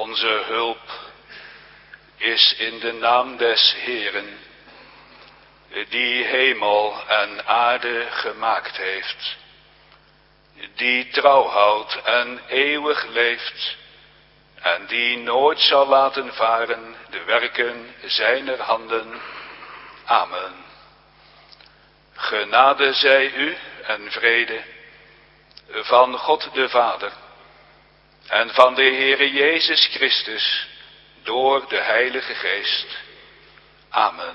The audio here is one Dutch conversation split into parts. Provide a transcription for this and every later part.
Onze hulp is in de naam des Heeren, die hemel en aarde gemaakt heeft, die trouw houdt en eeuwig leeft, en die nooit zal laten varen de werken zijner handen. Amen. Genade zij u en vrede van God de Vader en van de Heere Jezus Christus door de Heilige Geest. Amen.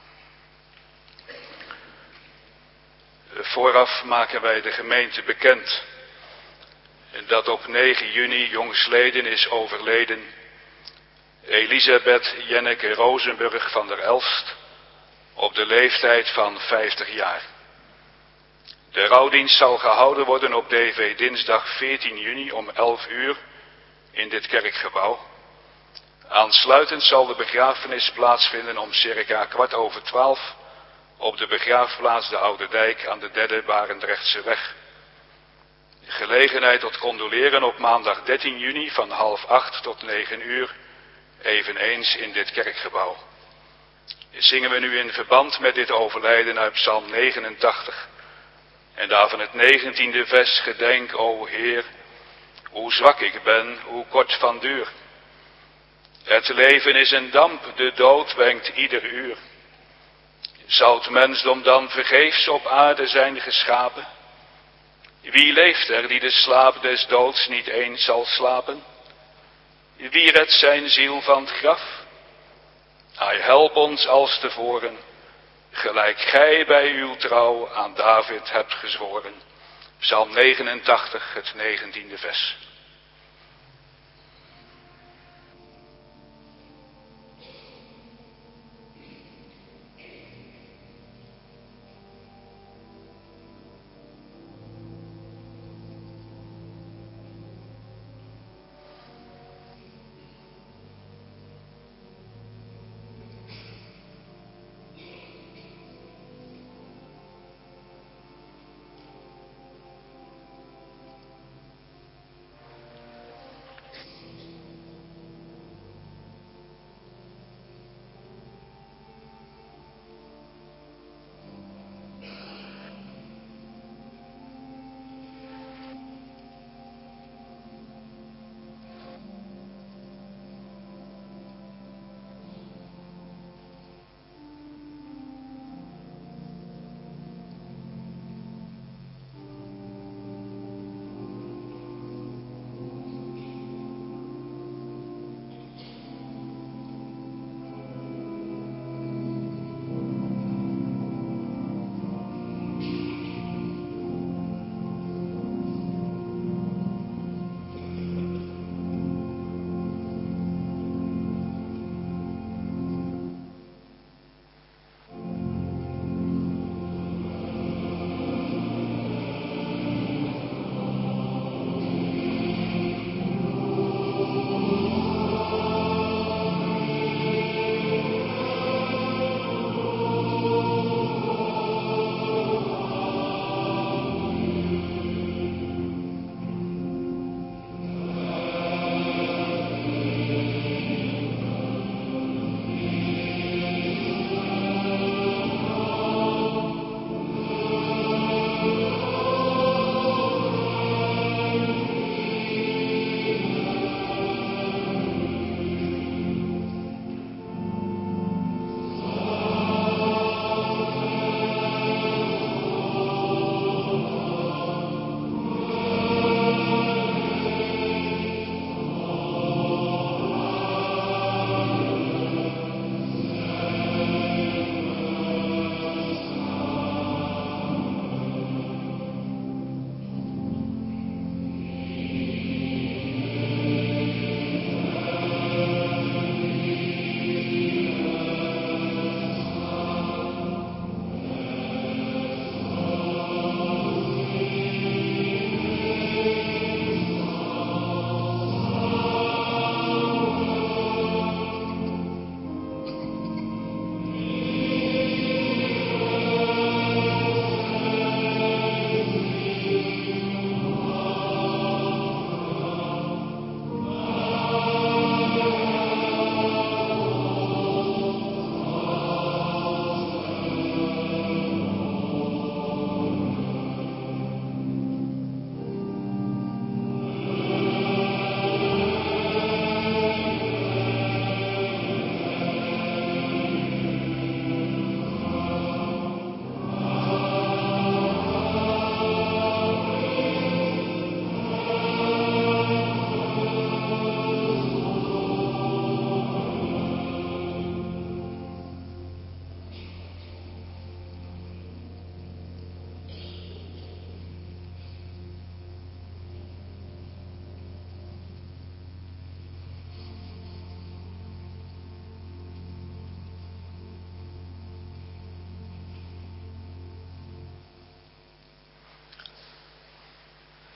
Vooraf maken wij de gemeente bekend dat op 9 juni jongstleden is overleden Elisabeth Jenneke Rozenburg van der Elst op de leeftijd van 50 jaar. De rouwdienst zal gehouden worden op DV dinsdag 14 juni om 11 uur in dit kerkgebouw. Aansluitend zal de begrafenis plaatsvinden om circa 11:15 op de begraafplaats de Oude Dijk aan de 3e Barendrechtseweg. Gelegenheid tot condoleren op maandag 13 juni van 7:30 tot 9 uur, eveneens in dit kerkgebouw. Zingen we nu in verband met dit overlijden uit Psalm 89 en daarvan het 19e vers: Gedenk, o Heer, hoe zwak ik ben, hoe kort van duur. Het leven is een damp, de dood wenkt ieder uur. Zal het mensdom dan vergeefs op aarde zijn geschapen? Wie leeft er die de slaap des doods niet eens zal slapen? Wie redt zijn ziel van het graf? Hij help ons als tevoren, gelijk gij bij uw trouw aan David hebt gezworen. Psalm 89, het 19e vers.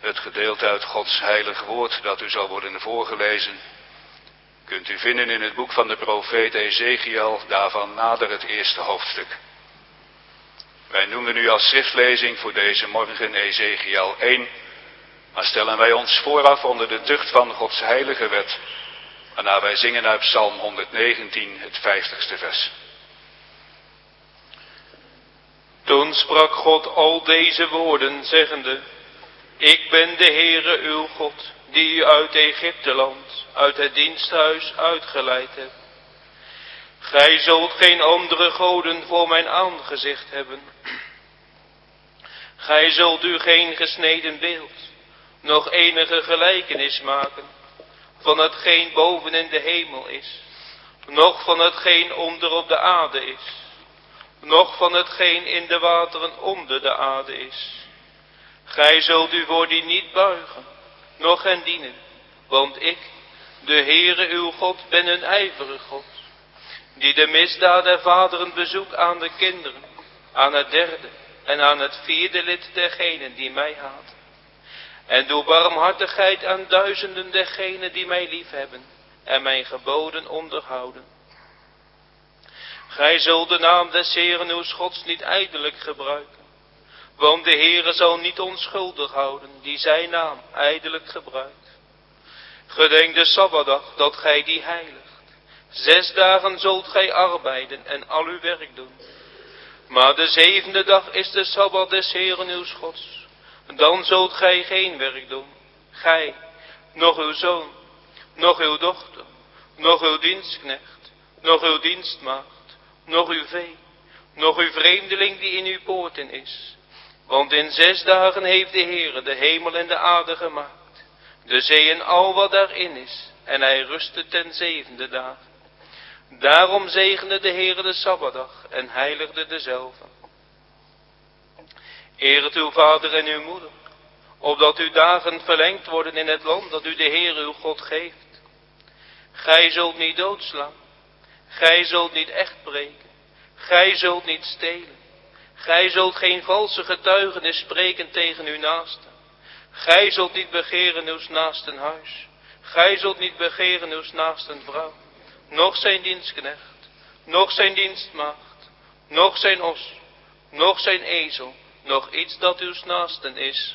Het gedeelte uit Gods heilig woord dat u zal worden voorgelezen, kunt u vinden in het boek van de profeet Ezechiel, daarvan nader het eerste hoofdstuk. Wij noemen nu als schriftlezing voor deze morgen Ezechiel 1, maar stellen wij ons vooraf onder de tucht van Gods heilige wet, waarna wij zingen uit Psalm 119, het 50ste vers. Toen sprak God al deze woorden, zeggende: Ik ben de Heere uw God, die u uit Egypteland, uit het diensthuis uitgeleid hebt. Gij zult geen andere goden voor mijn aangezicht hebben. Gij zult u geen gesneden beeld, nog enige gelijkenis maken, van hetgeen boven in de hemel is, noch van hetgeen onder op de aarde is, noch van hetgeen in de wateren onder de aarde is. Gij zult u voor die niet buigen, noch hen dienen, want ik, de Heere uw God, ben een ijverig God, die de misdaad der vaderen bezoekt aan de kinderen, aan het derde en aan het vierde lid dergenen die mij haten. En doe barmhartigheid aan duizenden dergenen die mij liefhebben en mijn geboden onderhouden. Gij zult de naam des Heeren uws Gods niet ijdelijk gebruiken, want de Heere zal niet onschuldig houden die zijn naam ijdelijk gebruikt. Gedenk de Sabbatdag dat gij die heiligt. 6 dagen zult gij arbeiden en al uw werk doen. Maar de 7e dag is de Sabbat des Heeren uws Gods. Dan zult gij geen werk doen, gij, noch uw zoon, noch uw dochter, noch uw dienstknecht, noch uw dienstmaagd, noch uw vee, noch uw vreemdeling die in uw poorten is. Want in 6 dagen heeft de Heere de hemel en de aarde gemaakt, de zee en al wat daarin is, en hij rustte ten 7e dag. Daarom zegende de Heere de Sabbatdag en heiligde dezelve. Eert uw vader en uw moeder, opdat uw dagen verlengd worden in het land dat u de Heere uw God geeft. Gij zult niet doodslaan, gij zult niet echt breken, gij zult niet stelen, gij zult geen valse getuigenis spreken tegen uw naaste. Gij zult niet begeren uws naasten huis, gij zult niet begeren uws naasten vrouw, noch zijn dienstknecht, noch zijn dienstmaagd, noch zijn os, noch zijn ezel, nog iets dat uws naasten is.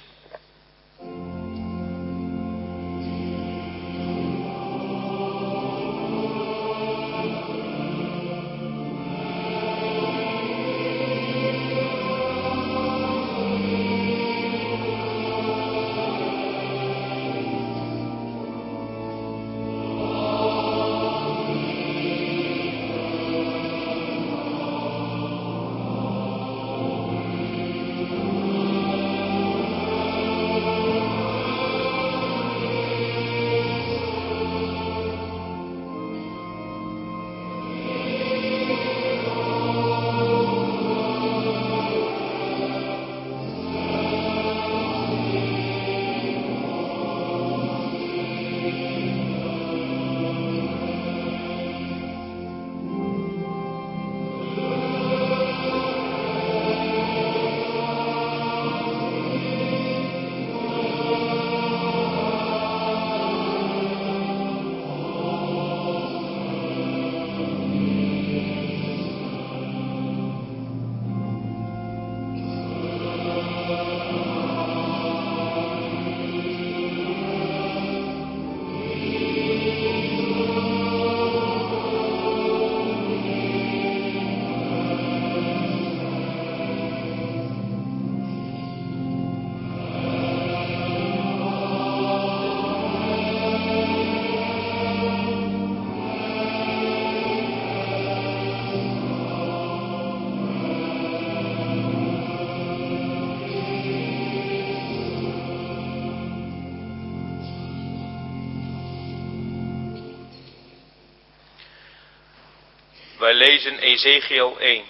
Wij lezen Ezechiel 1.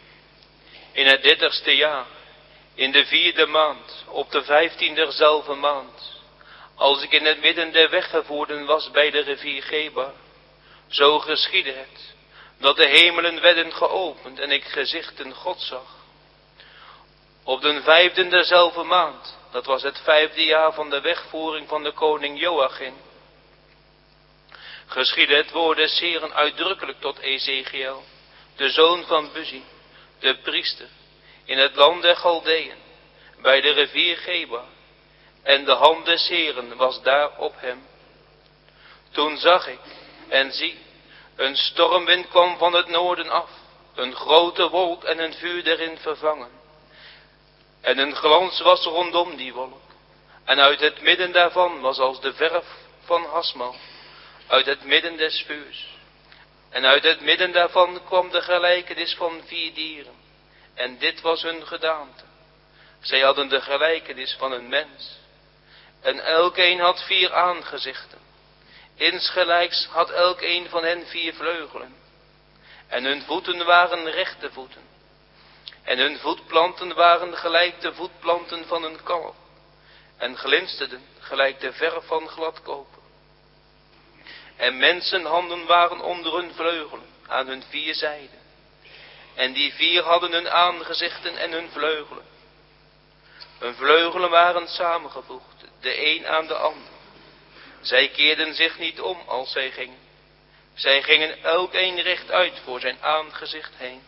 In het 30ste jaar, in de 4e maand, op de 15e derzelfde maand, als ik in het midden der weggevoerden was bij de rivier Gebar, zo geschiedde het, dat de hemelen werden geopend en ik gezichten God zag. Op de 5e derzelfde maand, dat was het 5e jaar van de wegvoering van de koning Joachim, geschiedde het woord des Heeren uitdrukkelijk tot Ezechiel, de zoon van Buzi, de priester, in het land der Galdeën, bij de rivier Geba, en de hand des Heeren was daar op hem. Toen zag ik, en zie, een stormwind kwam van het noorden af, een grote wolk en een vuur erin vervangen. En een glans was rondom die wolk, en uit het midden daarvan was als de verf van Hasmal, uit het midden des vuurs. En uit het midden daarvan kwam de gelijkenis van 4 dieren, en dit was hun gedaante. Zij hadden de gelijkenis van een mens, en elkeen had 4 aangezichten. Insgelijks had elkeen van hen 4 vleugelen, en hun voeten waren rechte voeten, en hun voetplanten waren gelijk de voetplanten van een kalf, en glinsterden gelijk de verf van gladkoper. En mensenhanden waren onder hun vleugelen, aan hun 4 zijden, en die 4 hadden hun aangezichten en hun vleugelen. Hun vleugelen waren samengevoegd, de een aan de ander. Zij keerden zich niet om als zij gingen. Zij gingen elkeen rechtuit voor zijn aangezicht heen.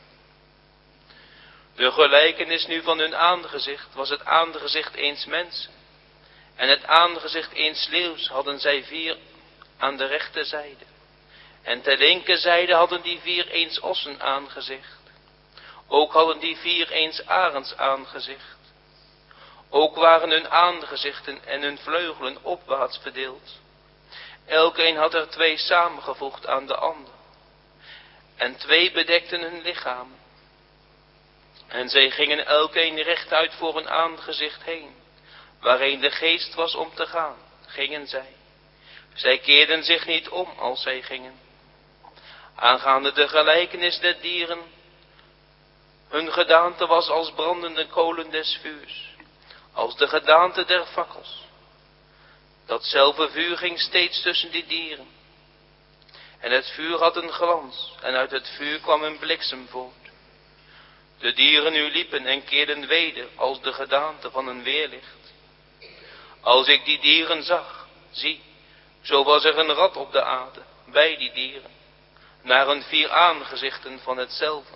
De gelijkenis nu van hun aangezicht was het aangezicht eens mensen. En het aangezicht eens leeuws hadden zij 4 aan de rechterzijde. En ter linkerzijde hadden die 4 eens ossen aangezicht. Ook hadden die 4 eens arends aangezicht. Ook waren hun aangezichten en hun vleugelen opwaarts verdeeld. Elkeen had er 2 samengevoegd aan de ander. En 2 bedekten hun lichamen. En zij gingen elkeen rechtuit voor hun aangezicht heen. Waarheen de geest was om te gaan, gingen zij. Zij keerden zich niet om als zij gingen. Aangaande de gelijkenis der dieren, hun gedaante was als brandende kolen des vuurs, als de gedaante der fakkels. Datzelfde vuur ging steeds tussen die dieren. En het vuur had een glans, en uit het vuur kwam een bliksem voort. De dieren nu liepen en keerden weder als de gedaante van een weerlicht. Als ik die dieren zag, zie, zo was er een rad op de aarde, bij die dieren, naar hun 4 aangezichten van hetzelfde.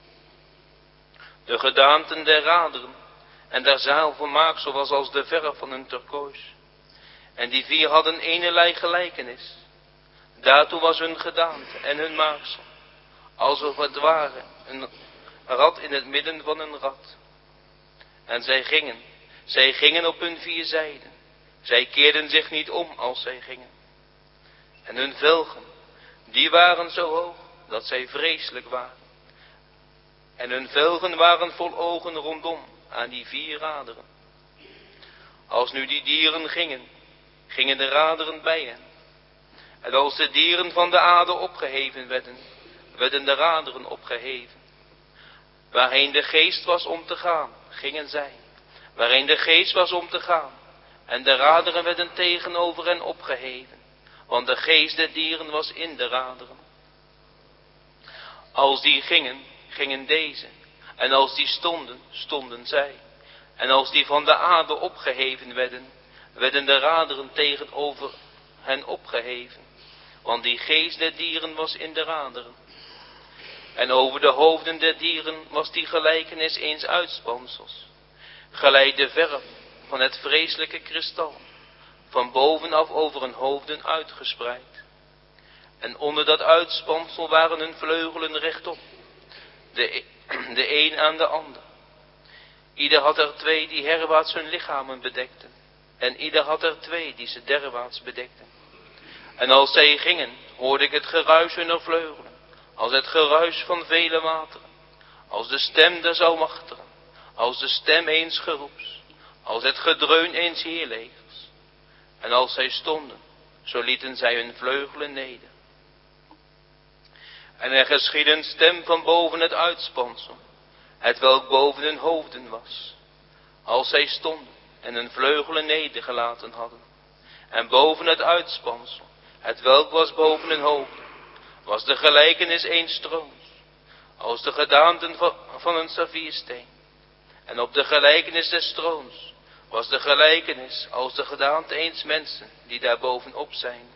De gedaanten der raderen en der zaalvermaaksel was als de verf van een turkoois. En die 4 hadden eenerlei gelijkenis. Daartoe was hun gedaante en hun maaksel, alsof het ware een rad in het midden van een rad. En zij gingen op hun 4 zijden. Zij keerden zich niet om als zij gingen. En hun velgen, die waren zo hoog, dat zij vreselijk waren. En hun velgen waren vol ogen rondom, aan die 4 raderen. Als nu die dieren gingen de raderen bij hen. En als de dieren van de aarde opgeheven werden de raderen opgeheven. Waarheen de geest was om te gaan, gingen zij. Waarheen de geest was om te gaan. En de raderen werden tegenover hen opgeheven. Want de geest der dieren was in de raderen. Als die gingen deze. En als die stonden zij. En als die van de aarde opgeheven werden de raderen tegenover hen opgeheven. Want die geest der dieren was in de raderen. En over de hoofden der dieren was die gelijkenis eens uitspansels. Gelijk de verf van het vreselijke kristal. Van bovenaf over hun hoofden uitgespreid. En onder dat uitspansel waren hun vleugelen rechtop. De een aan de ander. Ieder had er 2 die herwaarts hun lichamen bedekten. En ieder had er 2 die ze derwaarts bedekten. En als zij gingen, hoorde ik het geruis hunner vleugelen. Als het geruis van vele wateren. Als de stem der zalmachtigen. Als de stem eens geroeps. Als het gedreun eens heerlegers. En als zij stonden, zo lieten zij hun vleugelen neder. En er geschiedde een stem van boven het uitspansel, hetwelk boven hun hoofden was. Als zij stonden en hun vleugelen nedergelaten hadden. En boven het uitspansel, hetwelk was boven hun hoofden, was de gelijkenis eens troons, als de gedaanten van een saffiersteen. En op de gelijkenis des troons was de gelijkenis als de gedaante eens mensen die daar bovenop zijn.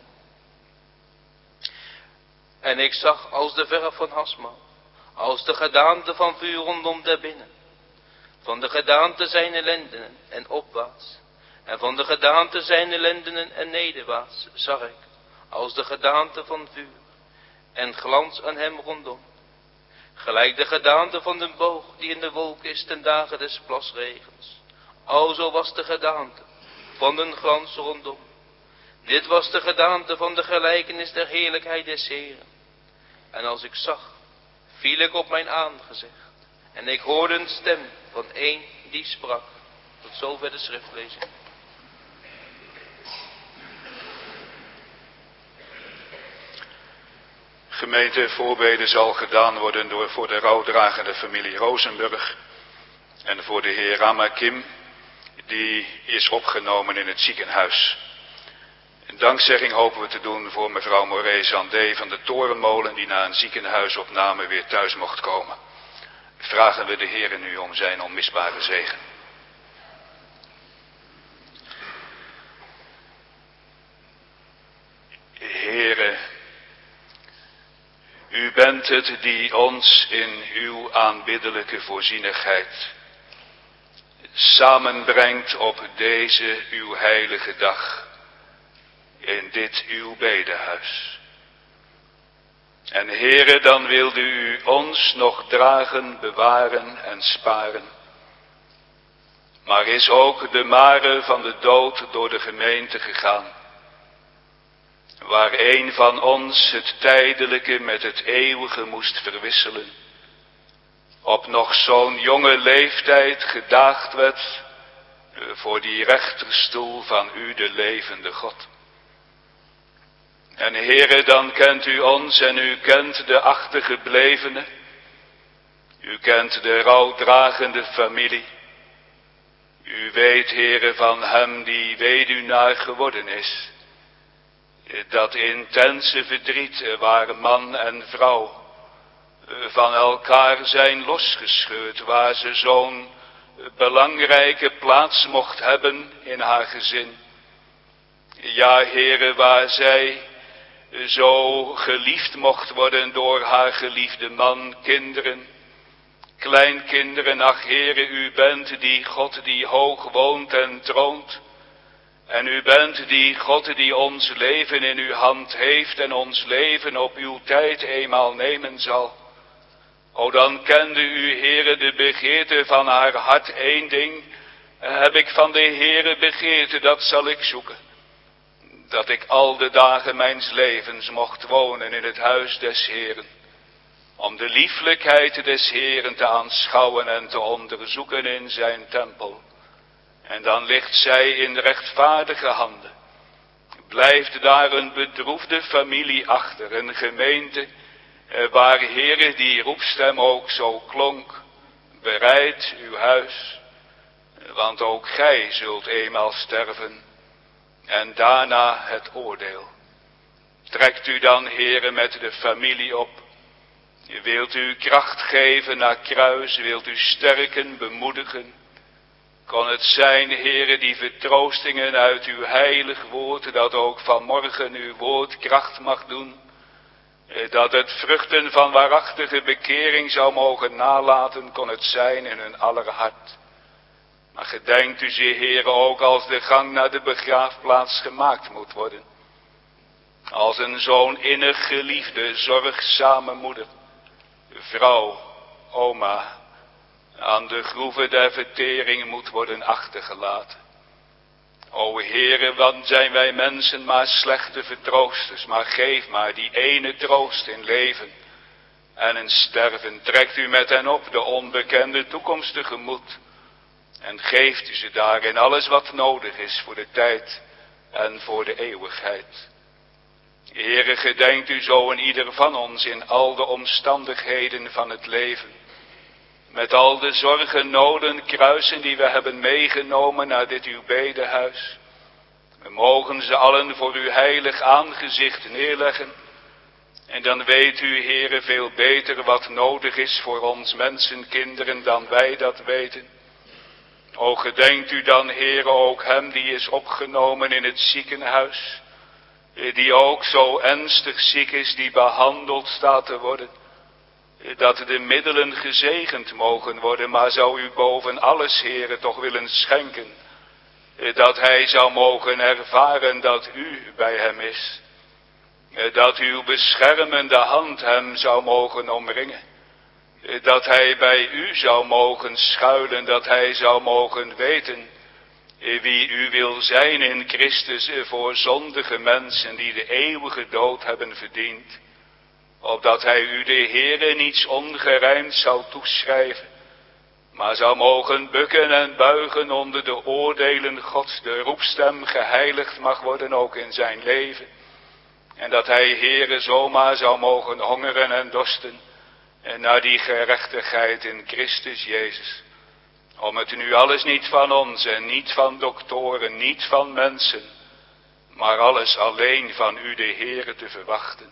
En ik zag als de verf van Hasmo, als de gedaante van vuur rondom daarbinnen. Van de gedaante zijne lendenen en opwaarts, en van de gedaante zijne lendenen en nederwaarts zag ik, als de gedaante van vuur, en glans aan hem rondom. Gelijk de gedaante van de boog die in de wolk is ten dagen des plasregens. Alzo was de gedaante van den glans rondom. Dit was de gedaante van de gelijkenis der heerlijkheid des Heeren. En als ik zag, viel ik op mijn aangezicht. En ik hoorde een stem van een die sprak. Tot zover de schriftlezing. Gemeente, voorbeden zal gedaan worden voor de rouwdragende familie Rozenburg en voor de heer Ramakim, die is opgenomen in het ziekenhuis. Een dankzegging hopen we te doen voor mevrouw Moré-Zandé van de Torenmolen, die na een ziekenhuisopname weer thuis mocht komen. Vragen we de Heere nu om zijn onmisbare zegen. Heere, u bent het die ons in uw aanbiddelijke voorzienigheid samenbrengt op deze uw heilige dag, in dit uw bedehuis. En Heere, dan wilde u ons nog dragen, bewaren en sparen. Maar is ook de mare van de dood door de gemeente gegaan, waar een van ons het tijdelijke met het eeuwige moest verwisselen, op nog zo'n jonge leeftijd gedaagd werd voor die rechterstoel van u, de levende God. En Heere, dan kent u ons en u kent de achtergeblevenen, u kent de rouwdragende familie. U weet, Heere, van hem die weduwnaar geworden is, dat intense verdriet waar man en vrouw van elkaar zijn losgescheurd, waar ze zo'n belangrijke plaats mocht hebben in haar gezin. Ja, Heere, waar zij zo geliefd mocht worden door haar geliefde man, kinderen, kleinkinderen. Ach, Heere, u bent die God die hoog woont en troont. En u bent die God die ons leven in uw hand heeft en ons leven op uw tijd eenmaal nemen zal. O, dan kende u, Heere, de begeerte van haar hart. Eén ding heb ik van de Heere begeerte, dat zal ik zoeken. Dat ik al de dagen mijns levens mocht wonen in het huis des Heeren. Om de lieflijkheid des Heeren te aanschouwen en te onderzoeken in zijn tempel. En dan ligt zij in rechtvaardige handen. Blijft daar een bedroefde familie achter, een gemeente waar, Heere, die roepstem ook zo klonk. Bereid uw huis, want ook gij zult eenmaal sterven en daarna het oordeel. Trekt u dan, Heere, met de familie op. Wilt u kracht geven naar kruis, wilt u sterken, bemoedigen. Kon het zijn, Heere, die vertroostingen uit uw heilig woord, dat ook vanmorgen uw woord kracht mag doen, dat het vruchten van waarachtige bekering zou mogen nalaten, kon het zijn in hun aller hart. Maar gedenkt u ze, Heere, ook als de gang naar de begraafplaats gemaakt moet worden. Als een zo'n innig geliefde, zorgzame moeder, vrouw, oma, aan de groeve der vertering moet worden achtergelaten. O Heere, wat zijn wij mensen maar slechte vertroosters, maar geef maar die ene troost in leven en in sterven. Trekt u met hen op de onbekende toekomst tegemoet en geeft u ze daarin alles wat nodig is voor de tijd en voor de eeuwigheid. Heere, gedenkt u zo in ieder van ons in al de omstandigheden van het leven. Met al de zorgen, noden, kruisen die we hebben meegenomen naar dit uw bedehuis. We mogen ze allen voor uw heilig aangezicht neerleggen. En dan weet u, Heere, veel beter wat nodig is voor ons mensenkinderen dan wij dat weten. O gedenkt u dan, Heere, ook hem die is opgenomen in het ziekenhuis, die ook zo ernstig ziek is, die behandeld staat te worden, dat de middelen gezegend mogen worden, maar zou u boven alles, Heere, toch willen schenken, dat hij zou mogen ervaren dat u bij hem is, dat uw beschermende hand hem zou mogen omringen, dat hij bij u zou mogen schuilen, dat hij zou mogen weten wie u wil zijn in Christus voor zondige mensen die de eeuwige dood hebben verdiend, opdat hij u de Heere niets ongerijmd zou toeschrijven, maar zou mogen bukken en buigen onder de oordelen Gods, de roepstem geheiligd mag worden ook in zijn leven, en dat hij, Heere, zomaar zou mogen hongeren en dorsten en naar die gerechtigheid in Christus Jezus, om het nu alles niet van ons en niet van doktoren, niet van mensen, maar alles alleen van u de Heere te verwachten.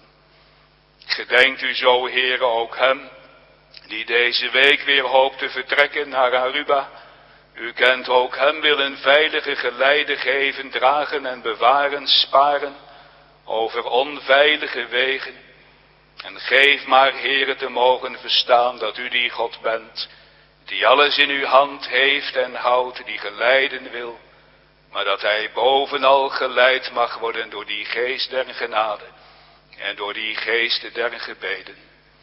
Gedenkt u zo, Heere, ook hem, die deze week weer hoopt te vertrekken naar Aruba. U kent ook hem, wil een veilige geleide geven, dragen en bewaren, sparen over onveilige wegen. En geef maar, Heere, te mogen verstaan dat u die God bent, die alles in uw hand heeft en houdt, die geleiden wil, maar dat hij bovenal geleid mag worden door die geest der genade en door die geest der gebeden.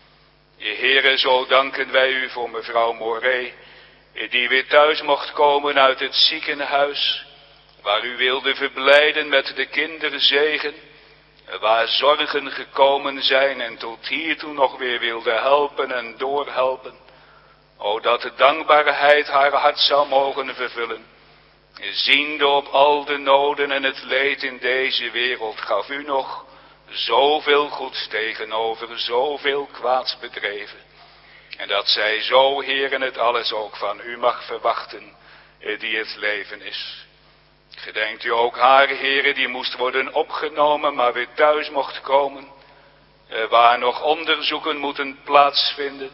Heere, zo danken wij u voor mevrouw Moré, die weer thuis mocht komen uit het ziekenhuis, waar u wilde verblijden met de kinderzegen, waar zorgen gekomen zijn en tot hiertoe nog weer wilde helpen en doorhelpen. O, dat de dankbaarheid haar hart zou mogen vervullen. Ziende op al de noden en het leed in deze wereld, gaf u nog zoveel goeds tegenover zoveel kwaads bedreven. En dat zij zo, Heeren, het alles ook van u mag verwachten, die het leven is. Gedenkt u ook haar, Heere, die moest worden opgenomen, maar weer thuis mocht komen, waar nog onderzoeken moeten plaatsvinden.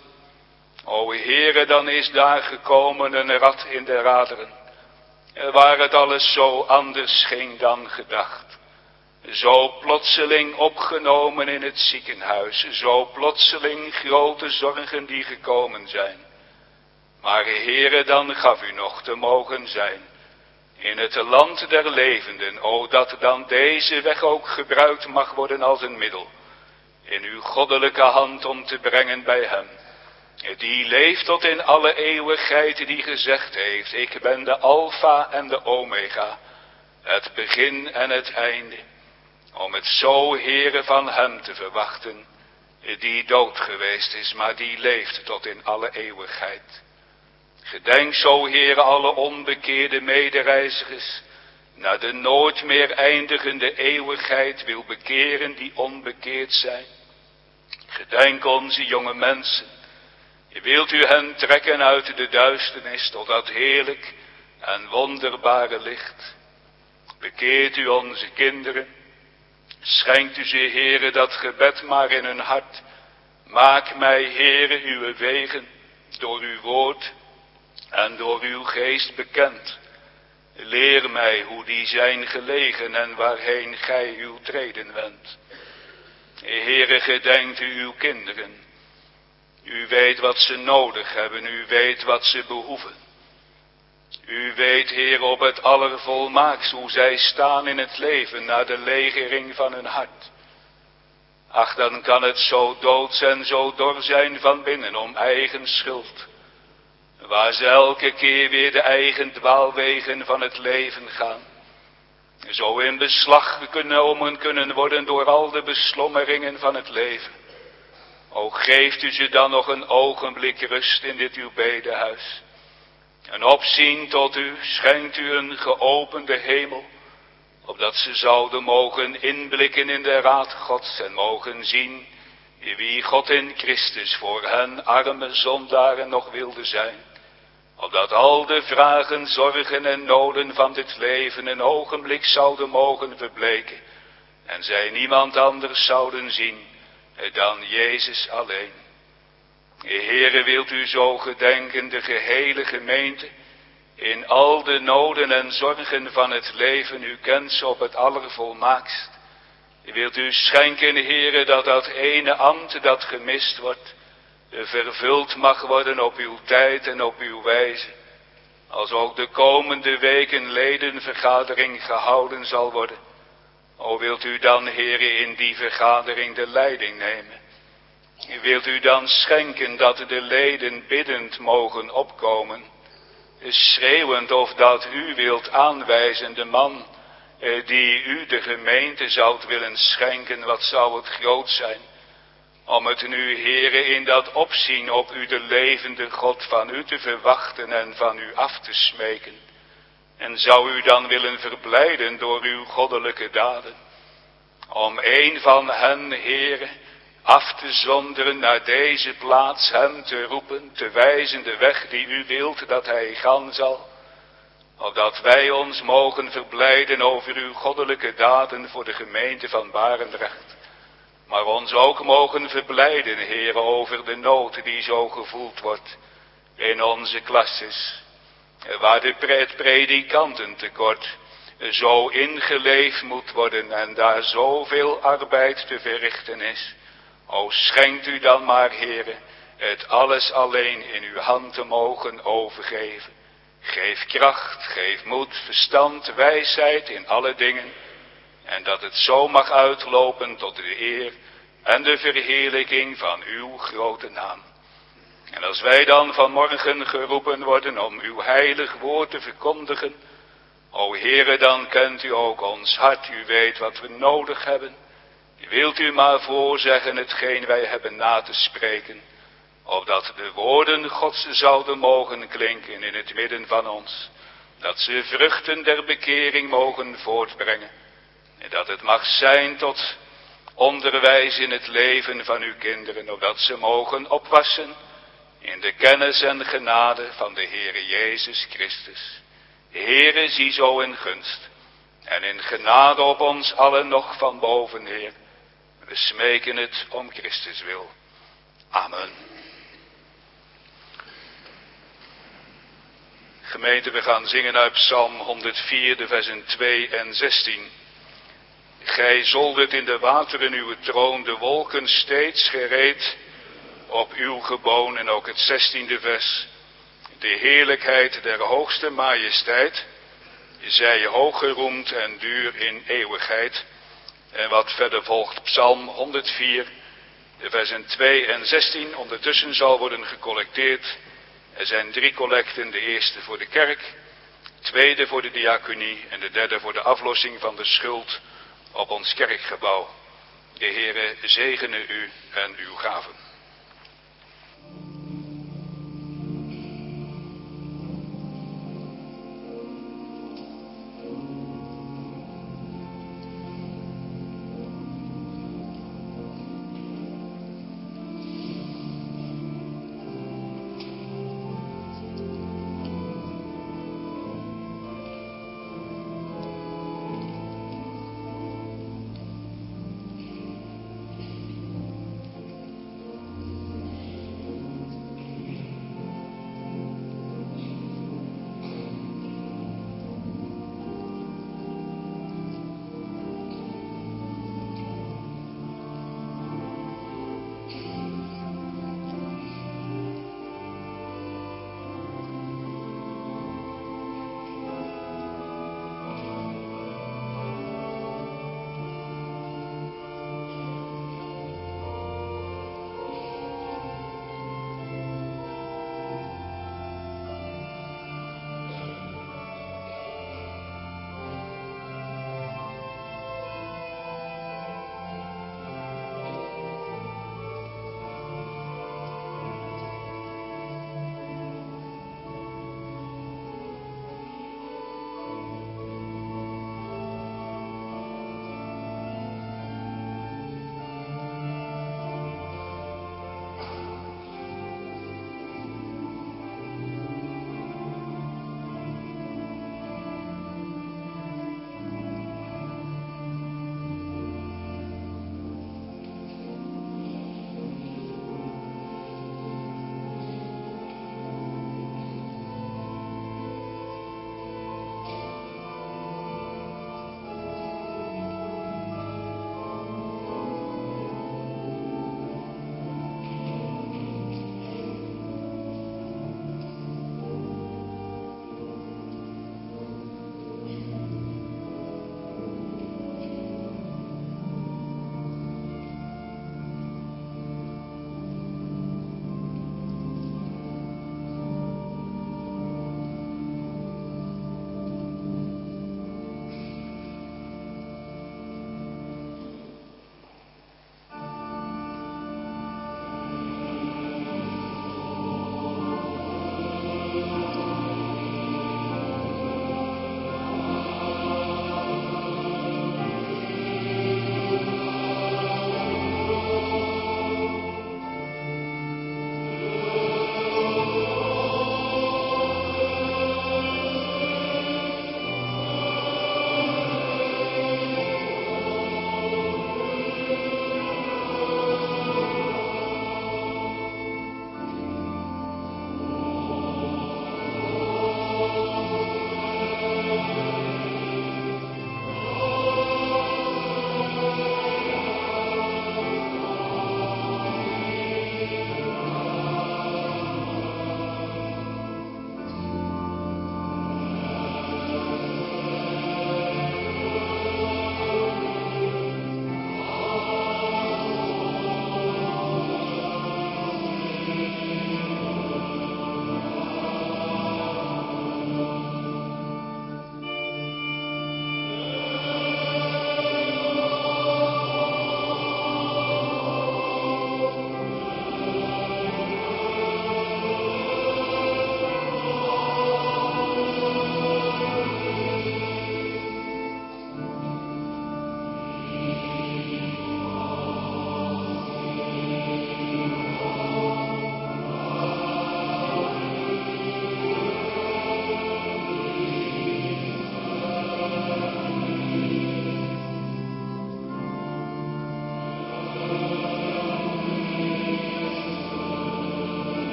O Heere, dan is daar gekomen een rad in de raderen, waar het alles zo anders ging dan gedacht. Zo plotseling opgenomen in het ziekenhuis, zo plotseling grote zorgen die gekomen zijn. Maar Heere, dan gaf u nog te mogen zijn in het land der levenden, o dat dan deze weg ook gebruikt mag worden als een middel in uw goddelijke hand om te brengen bij hem, die leeft tot in alle eeuwigheid, die gezegd heeft, ik ben de Alpha en de Omega, het begin en het einde, om het zo, Heere, van hem te verwachten, die dood geweest is, maar die leeft tot in alle eeuwigheid. Gedenk zo, Heere, alle onbekeerde medereizigers, naar de nooit meer eindigende eeuwigheid wil bekeren die onbekeerd zijn. Gedenk onze jonge mensen. Wilt u hen trekken uit de duisternis tot dat heerlijk en wonderbare licht. Bekeert u onze kinderen. Schenkt u ze, Heere, dat gebed maar in hun hart. Maak mij, Heere, uw wegen door uw woord en door uw geest bekend. Leer mij hoe die zijn gelegen en waarheen gij uw treden wendt. Heere, gedenkt u uw kinderen. U weet wat ze nodig hebben, u weet wat ze behoeven. U weet, Heer, op het allervolmaakst hoe zij staan in het leven na de legering van hun hart. Ach, dan kan het zo doods en zo dor zijn van binnen om eigen schuld, waar ze elke keer weer de eigen dwaalwegen van het leven gaan, zo in beslag kunnen worden door al de beslommeringen van het leven. O, geeft u ze dan nog een ogenblik rust in dit uw bedehuis. En opzien tot u, schenkt u een geopende hemel, opdat ze zouden mogen inblikken in de raad Gods en mogen zien wie God in Christus voor hen arme zondaren nog wilde zijn. Opdat al de vragen, zorgen en noden van dit leven een ogenblik zouden mogen verbleken en zij niemand anders zouden zien dan Jezus alleen. Heere, wilt u zo gedenken de gehele gemeente, In al de noden en zorgen van het leven, u kent ze op het allervolmaakst. Wilt u schenken, Heere, dat dat ene ambt dat gemist wordt, vervuld mag worden op uw tijd en op uw wijze. Als ook de komende weken ledenvergadering gehouden zal worden. O, wilt u dan, Heere, in die vergadering de leiding nemen? Wilt u dan schenken dat de leden biddend mogen opkomen, schreeuwend of dat u wilt aanwijzen de man die u de gemeente zoudt willen schenken, wat zou het groot zijn, om het nu, Heere, in dat opzien op u de levende God van u te verwachten en van u af te smeken. En zou u dan willen verblijden door uw goddelijke daden, om een van hen, Heere, af te zonderen naar deze plaats, hem te roepen, te wijzen de weg die u wilt dat hij gaan zal, opdat wij ons mogen verblijden over uw goddelijke daden voor de gemeente van Barendrecht, maar ons ook mogen verblijden, Heere, over de nood die zo gevoeld wordt in onze klasses, waar het predikantentekort zo ingeleefd moet worden en daar zoveel arbeid te verrichten is. O, schenkt u dan maar, Heere, het alles alleen in uw hand te mogen overgeven. Geef kracht, geef moed, verstand, wijsheid in alle dingen. En dat het zo mag uitlopen tot de eer en de verheerlijking van uw grote naam. En als wij dan vanmorgen geroepen worden om uw heilig woord te verkondigen, o Heere, dan kent u ook ons hart, u weet wat we nodig hebben. Wilt u maar voorzeggen hetgeen wij hebben na te spreken, opdat de woorden Gods zouden mogen klinken in het midden van ons, dat ze vruchten der bekering mogen voortbrengen, en dat het mag zijn tot onderwijs in het leven van uw kinderen, opdat ze mogen opwassen in de kennis en genade van de Heere Jezus Christus. Heere, zie zo in gunst en in genade op ons allen nog van boven, Heer. We smeken het om Christus wil. Amen. Gemeente, we gaan zingen uit Psalm 104, de versen 2 en 16. Gij zoldert in de wateren uw troon, de wolken steeds gereed op uw geboon. En ook het 16e vers. De heerlijkheid der hoogste majesteit, zij hoog geroemd en duur in eeuwigheid. En wat verder volgt, Psalm 104, de versen 2 en 16, ondertussen zal worden gecollecteerd. Er zijn 3 collecten, de eerste voor de kerk, de tweede voor de diaconie en de derde voor de aflossing van de schuld op ons kerkgebouw. De Heere zegene u en uw gaven.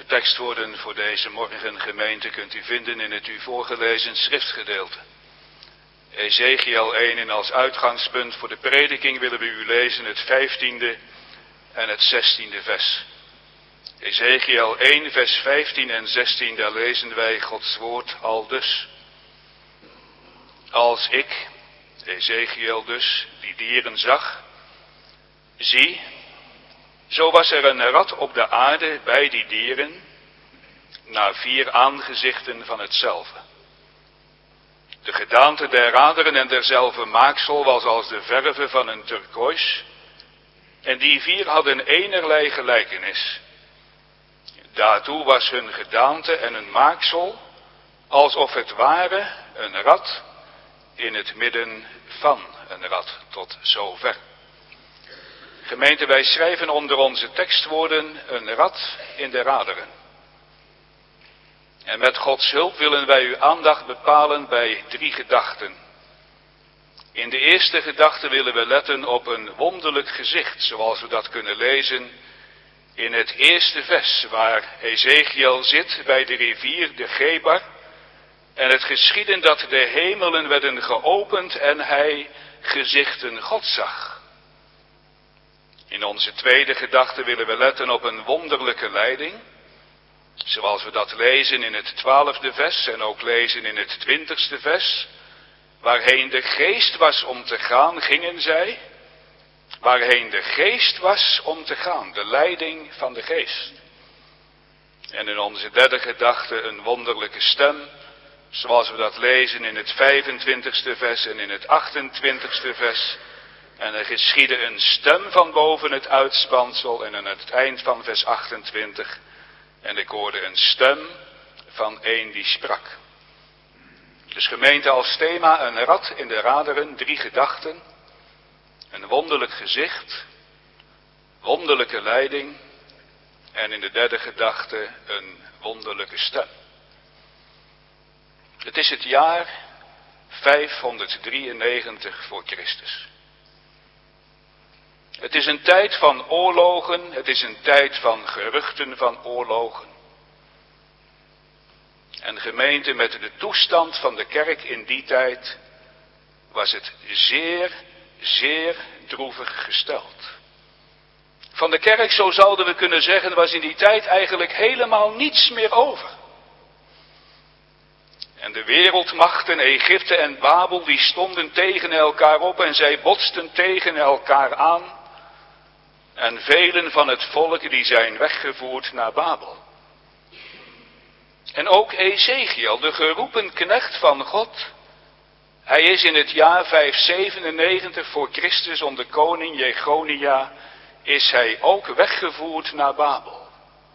De tekstwoorden voor deze morgen, gemeente, kunt u vinden in het u voorgelezen schriftgedeelte. Ezekiel 1 en als uitgangspunt voor de prediking willen we u lezen het 15e en het 16e vers. Ezekiel 1 vers 15 en 16, daar lezen wij Gods woord aldus. Als ik, Ezekiel dus, die dieren zag, zie, zo was er een rat op de aarde bij die dieren, naar 4 aangezichten van hetzelfde. De gedaante der raderen en derzelfde maaksel was als de verve van een turkoois, en die 4 hadden eenerlei gelijkenis. Daartoe was hun gedaante en hun maaksel, alsof het ware een rat in het midden van een rat, tot zover. Gemeente, wij schrijven onder onze tekstwoorden een rat in de raderen. En met Gods hulp willen wij uw aandacht bepalen bij 3 gedachten. In de eerste gedachte willen we letten op een wonderlijk gezicht, zoals we dat kunnen lezen in het eerste vers, waar Ezekiel zit bij de rivier de Gebar. En het geschieden dat de hemelen werden geopend en hij gezichten God zag. In onze tweede gedachte willen we letten op een wonderlijke leiding, zoals we dat lezen in het 12e vers en ook lezen in het 20e vers. Waarheen de geest was om te gaan, gingen zij. Waarheen de geest was om te gaan, de leiding van de geest. En in onze derde gedachte een wonderlijke stem, zoals we dat lezen in het 25e vers en in het 28e vers. En er geschiedde een stem van boven het uitspansel en aan het eind van vers 28. En ik hoorde een stem van een die sprak. Dus gemeente als thema een rat in de raderen, 3 gedachten. Een wonderlijk gezicht, wonderlijke leiding en in de derde gedachte een wonderlijke stem. Het is het jaar 593 voor Christus. Het is een tijd van oorlogen, het is een tijd van geruchten van oorlogen. En gemeente, met de toestand van de kerk in die tijd was het zeer, zeer droevig gesteld. Van de kerk, zo zouden we kunnen zeggen, was in die tijd eigenlijk helemaal niets meer over. En de wereldmachten, Egypte en Babel, die stonden tegen elkaar op en zij botsten tegen elkaar aan. En velen van het volk die zijn weggevoerd naar Babel. En ook Ezekiel, de geroepen knecht van God. Hij is in het jaar 597 voor Christus onder koning Jechonia, is hij ook weggevoerd naar Babel.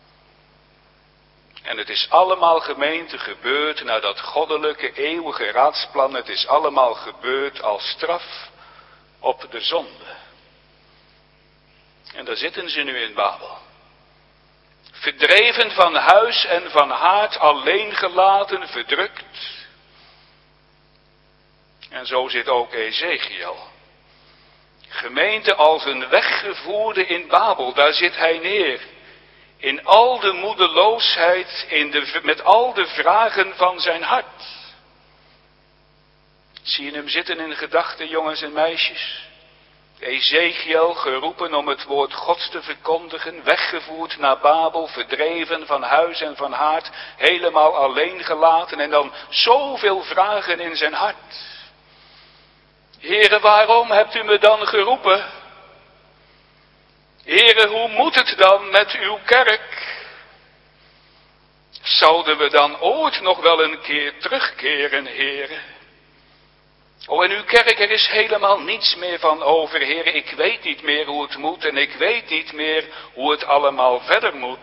En het is allemaal, gemeente, gebeurd naar dat goddelijke eeuwige raadsplan. Het is allemaal gebeurd als straf op de zonde. En daar zitten ze nu in Babel. Verdreven van huis en van haard, alleen gelaten, verdrukt. En zo zit ook Ezekiel. Gemeente als een weggevoerde in Babel, daar zit hij neer. In al de moedeloosheid, met al de vragen van zijn hart. Zie je hem zitten in gedachten, jongens en meisjes? Ezekiel, geroepen om het woord Gods te verkondigen, weggevoerd naar Babel, verdreven van huis en van haard, helemaal alleen gelaten en dan zoveel vragen in zijn hart. Heere, waarom hebt u me dan geroepen? Heere, hoe moet het dan met uw kerk? Zouden we dan ooit nog wel een keer terugkeren, Heere? Oh, in uw kerk, er is helemaal niets meer van over, Heere. Ik weet niet meer hoe het moet en ik weet niet meer hoe het allemaal verder moet.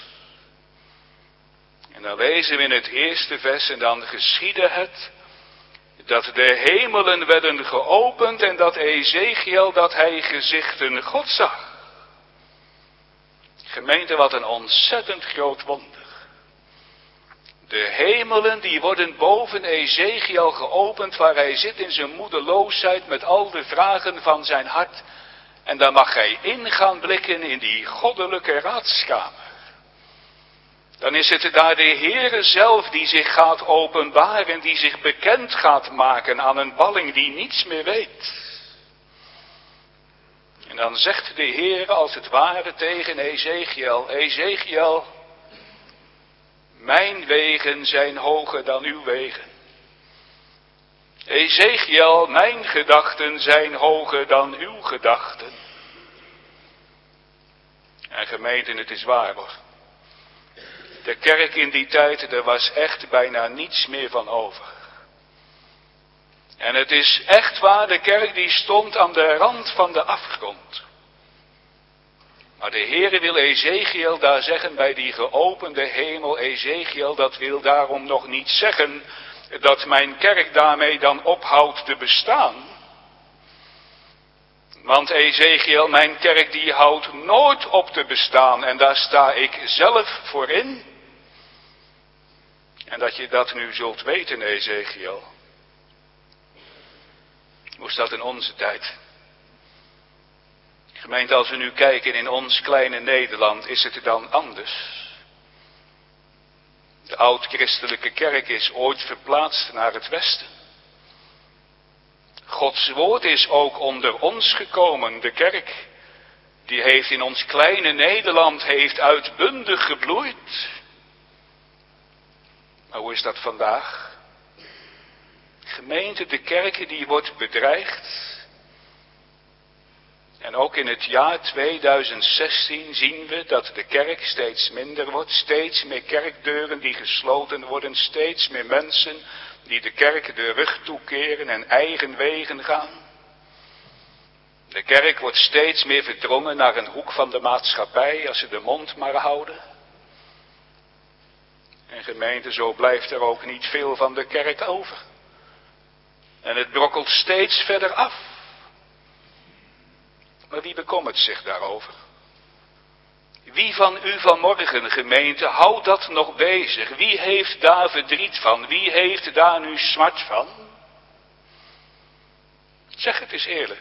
En dan lezen we in het eerste vers en dan geschiedde het dat de hemelen werden geopend en dat Ezekiel, dat hij gezichten God zag. Gemeente, wat een ontzettend groot wonder. De hemelen die worden boven Ezekiel geopend, waar hij zit in zijn moedeloosheid met al de vragen van zijn hart. En dan mag hij in gaan blikken in die goddelijke raadskamer. dan is het daar de Heere zelf die zich gaat openbaren, die zich bekend gaat maken aan een balling die niets meer weet. En dan zegt de Heere als het ware tegen Ezechiël: Ezechiël, mijn wegen zijn hoger dan uw wegen. Ezechiël, mijn gedachten zijn hoger dan uw gedachten. En gemeenten, het is waar hoor. De kerk in die tijd, er was echt bijna niets meer van over. En het is echt waar, de kerk die stond aan de rand van de afgrond. Maar de Heere wil Ezechiël daar zeggen bij die geopende hemel: Ezechiël, dat wil daarom nog niet zeggen dat mijn kerk daarmee dan ophoudt te bestaan. Want Ezechiël, mijn kerk die houdt nooit op te bestaan en daar sta ik zelf voor in. En dat je dat nu zult weten, Ezechiël. Hoe is dat in onze tijd? Gemeente, als we nu kijken in ons kleine Nederland, is het dan anders? De oud-christelijke kerk is ooit verplaatst naar het westen. Gods woord is ook onder ons gekomen. De kerk, die heeft in ons kleine Nederland, heeft uitbundig gebloeid. Maar hoe is dat vandaag? Gemeente, de kerk die wordt bedreigd. En ook in het jaar 2016 zien we dat de kerk steeds minder wordt. Steeds meer kerkdeuren die gesloten worden. Steeds meer mensen die de kerk de rug toekeren en eigen wegen gaan. De kerk wordt steeds meer verdrongen naar een hoek van de maatschappij als ze de mond maar houden. En gemeente, zo blijft er ook niet veel van de kerk over. En het brokkelt steeds verder af. Maar wie bekommert zich daarover? Wie van u vanmorgen, gemeente, houdt dat nog bezig? Wie heeft daar verdriet van? Wie heeft daar nu smart van? Zeg het eens eerlijk.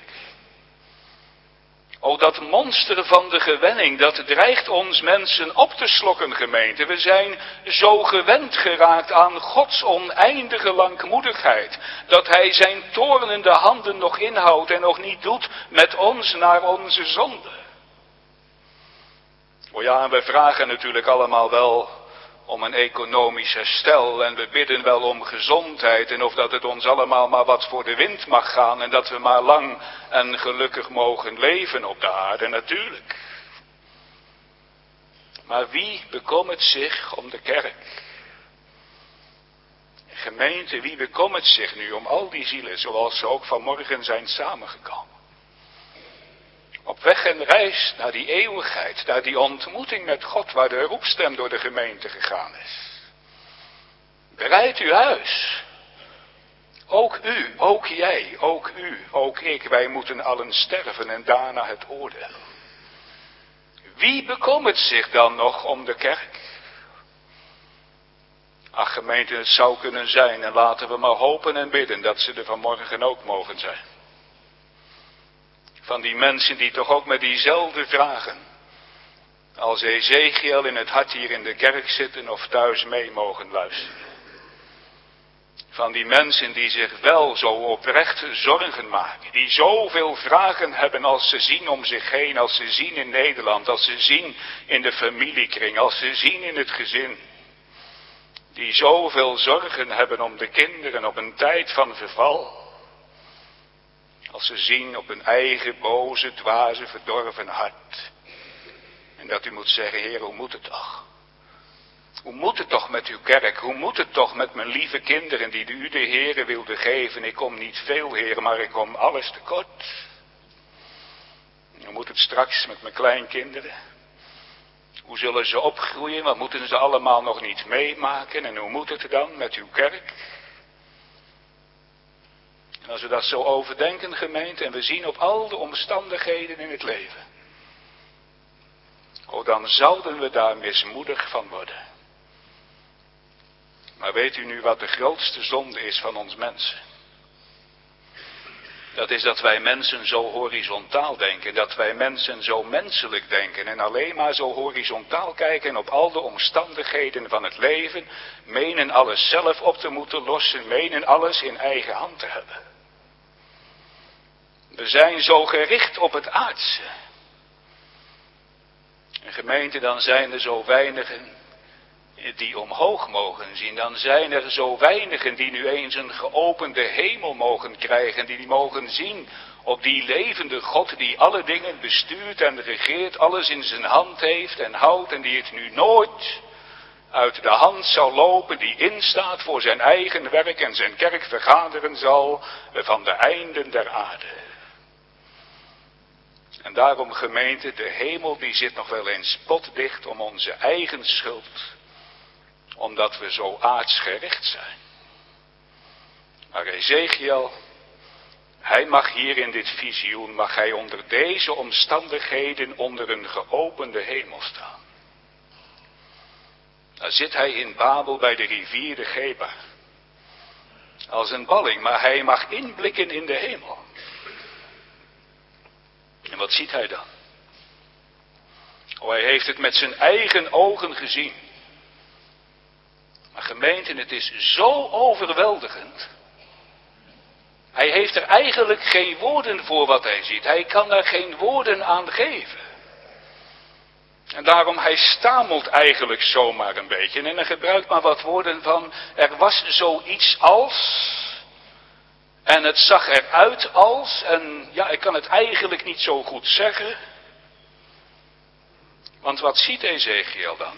O, dat monster van de gewenning, dat dreigt ons mensen op te slokken, gemeente. We zijn zo gewend geraakt aan Gods oneindige langmoedigheid, dat Hij zijn toornende handen nog inhoudt en nog niet doet met ons naar onze zonde. O ja, en we vragen natuurlijk allemaal wel om een economisch herstel en we bidden wel om gezondheid en of dat het ons allemaal maar wat voor de wind mag gaan en dat we maar lang en gelukkig mogen leven op de aarde, natuurlijk. Maar wie bekommert zich om de kerk? Gemeente, wie bekommert zich nu om al die zielen zoals ze ook vanmorgen zijn samengekomen? Op weg en reis naar die eeuwigheid, naar die ontmoeting met God waar de roepstem door de gemeente gegaan is. Bereid uw huis. Ook u, ook jij, ook u, ook ik, wij moeten allen sterven en daarna het oordeel. Wie bekommert zich dan nog om de kerk? Ach gemeente, het zou kunnen zijn en laten we maar hopen en bidden dat ze er vanmorgen ook mogen zijn. Van die mensen die toch ook met diezelfde vragen als Ezechiël in het hart hier in de kerk zitten of thuis mee mogen luisteren. Van die mensen die zich wel zo oprecht zorgen maken, die zoveel vragen hebben als ze zien om zich heen, als ze zien in Nederland, als ze zien in de familiekring, als ze zien in het gezin. Die zoveel zorgen hebben om de kinderen op een tijd van verval. Als ze zien op hun eigen boze, dwaze, verdorven hart. En dat u moet zeggen, Heer, hoe moet het toch? Hoe moet het toch met uw kerk? Hoe moet het toch met mijn lieve kinderen die u de Heere wilde geven? Ik kom niet veel, Heer, maar ik kom alles tekort. Hoe moet het straks met mijn kleinkinderen? Hoe zullen ze opgroeien? Wat moeten ze allemaal nog niet meemaken? En hoe moet het dan met uw kerk? En als we dat zo overdenken, gemeente, en we zien op al de omstandigheden in het leven. Oh, dan zouden we daar mismoedig van worden. Maar weet u nu wat de grootste zonde is van ons mensen? Dat is dat wij mensen zo horizontaal denken, dat wij mensen zo menselijk denken en alleen maar zo horizontaal kijken op al de omstandigheden van het leven, menen alles zelf op te moeten lossen, menen alles in eigen hand te hebben. We zijn zo gericht op het aardse. En gemeente, dan zijn er zo weinigen die omhoog mogen zien. Dan zijn er zo weinigen die nu eens een geopende hemel mogen krijgen. Die mogen zien op die levende God die alle dingen bestuurt en regeert. Alles in zijn hand heeft en houdt. En die het nu nooit uit de hand zal lopen. Die instaat voor zijn eigen werk en zijn kerk vergaderen zal van de einden der aarde. En daarom gemeente, de hemel die zit nog wel eens spotdicht om onze eigen schuld. Omdat we zo aardsgericht zijn. Maar Ezechiel, hij mag hier in dit visioen, mag hij onder deze omstandigheden onder een geopende hemel staan. Dan zit hij in Babel bij de rivier de Geba. Als een balling, maar hij mag inblikken in de hemel. En wat ziet hij dan? Oh, hij heeft het met zijn eigen ogen gezien. Maar gemeente, het is zo overweldigend. Hij heeft er eigenlijk geen woorden voor wat hij ziet. Hij kan daar geen woorden aan geven. En daarom, hij stamelt eigenlijk zomaar een beetje. En hij gebruikt maar wat woorden van, er was zoiets als. En het zag eruit als. En ja, ik kan het eigenlijk niet zo goed zeggen. Want wat ziet Ezechiel dan?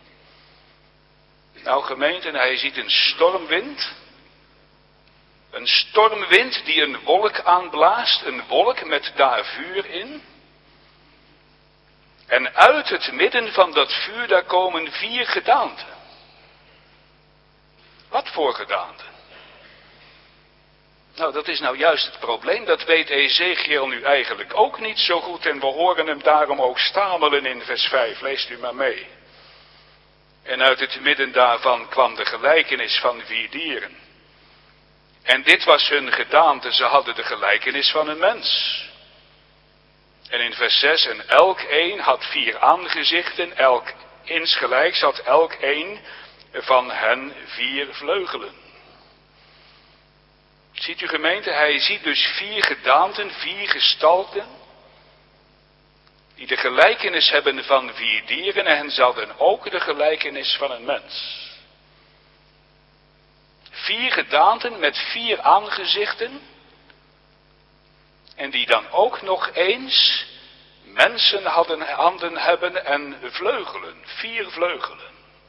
Nou gemeente, hij ziet een stormwind. Een stormwind die een wolk aanblaast. Een wolk met daar vuur in. En uit het midden van dat vuur, daar komen 4 gedaanten. Wat voor gedaanten? Nou, dat is nou juist het probleem. Dat weet Ezechiel nu eigenlijk ook niet zo goed. En we horen hem daarom ook stamelen in vers 5. Leest u maar mee. En uit het midden daarvan kwam de gelijkenis van 4 dieren. En dit was hun gedaante, ze hadden de gelijkenis van een mens. En in vers 6, en elk een had 4 aangezichten, elk insgelijks had elk een van hen 4 vleugelen. Ziet u gemeente, hij ziet dus 4 gedaanten, 4 gestalten, die de gelijkenis hebben van 4 dieren en ze hadden ook de gelijkenis van een mens. 4 gedaanten met 4 aangezichten en die dan ook nog eens handen hebben en vleugelen, 4 vleugelen.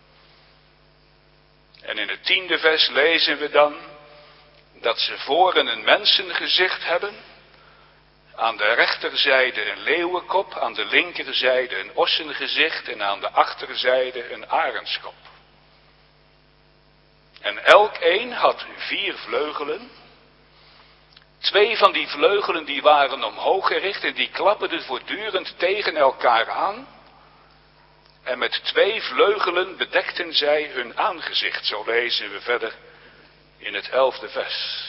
En in het 10e vers lezen we dan dat ze voren een mensengezicht hebben, aan de rechterzijde een leeuwenkop, aan de linkerzijde een ossengezicht en aan de achterzijde een arendskop. En elk een had 4 vleugelen. 2 van die vleugelen die waren omhoog gericht en die klapperden voortdurend tegen elkaar aan. En met 2 vleugelen bedekten zij hun aangezicht, zo lezen we verder in het 11e vers.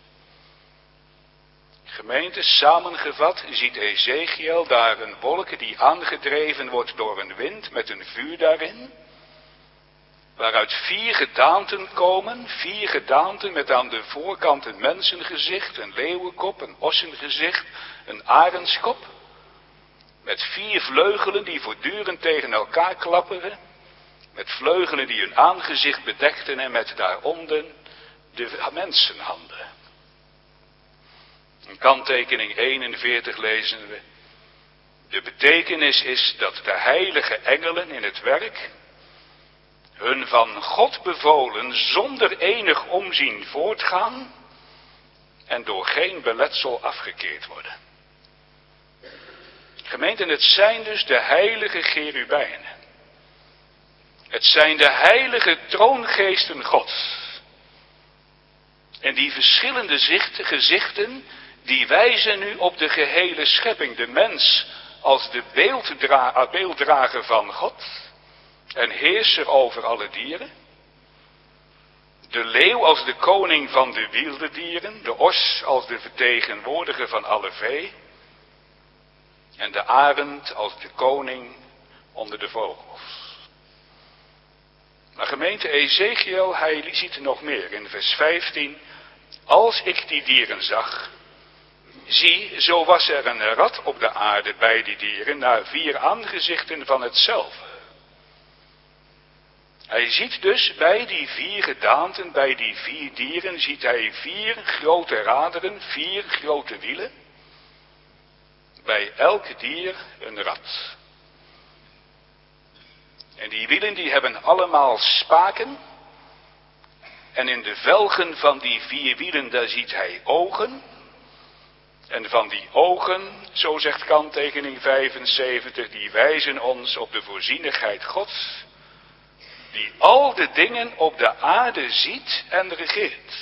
Gemeente, samengevat ziet Ezechiel daar een wolk die aangedreven wordt door een wind met een vuur daarin. Waaruit 4 gedaanten komen, 4 gedaanten met aan de voorkant een mensengezicht, een leeuwenkop, een ossengezicht, een arendskop. Met 4 vleugelen die voortdurend tegen elkaar klapperen. Met vleugelen die hun aangezicht bedekten en met daaronder de mensenhanden. In kanttekening 41 lezen we. De betekenis is dat de heilige engelen in het werk hun van God bevolen zonder enig omzien voortgaan en door geen beletsel afgekeerd worden. Gemeente, het zijn dus de heilige cherubijnen. Het zijn de heilige troongeesten Gods. En die verschillende gezichten, die wijzen nu op de gehele schepping. De mens als de beelddrager van God en heerser over alle dieren. De leeuw als de koning van de wilde dieren, de os als de vertegenwoordiger van alle vee en de arend als de koning onder de vogels. Maar gemeente, Ezechiel, hij ziet nog meer. In vers 15, als ik die dieren zag, zie, zo was er een rat op de aarde bij die dieren, naar 4 aangezichten van hetzelfde. Hij ziet dus bij die 4 gedaanten, bij die 4 dieren, ziet hij 4 grote raderen, 4 grote wielen. Bij elk dier een rat. En die wielen die hebben allemaal spaken. En in de velgen van die 4 wielen, daar ziet hij ogen. En van die ogen, zo zegt kanttekening 75, die wijzen ons op de voorzienigheid Gods, die al de dingen op de aarde ziet en regeert.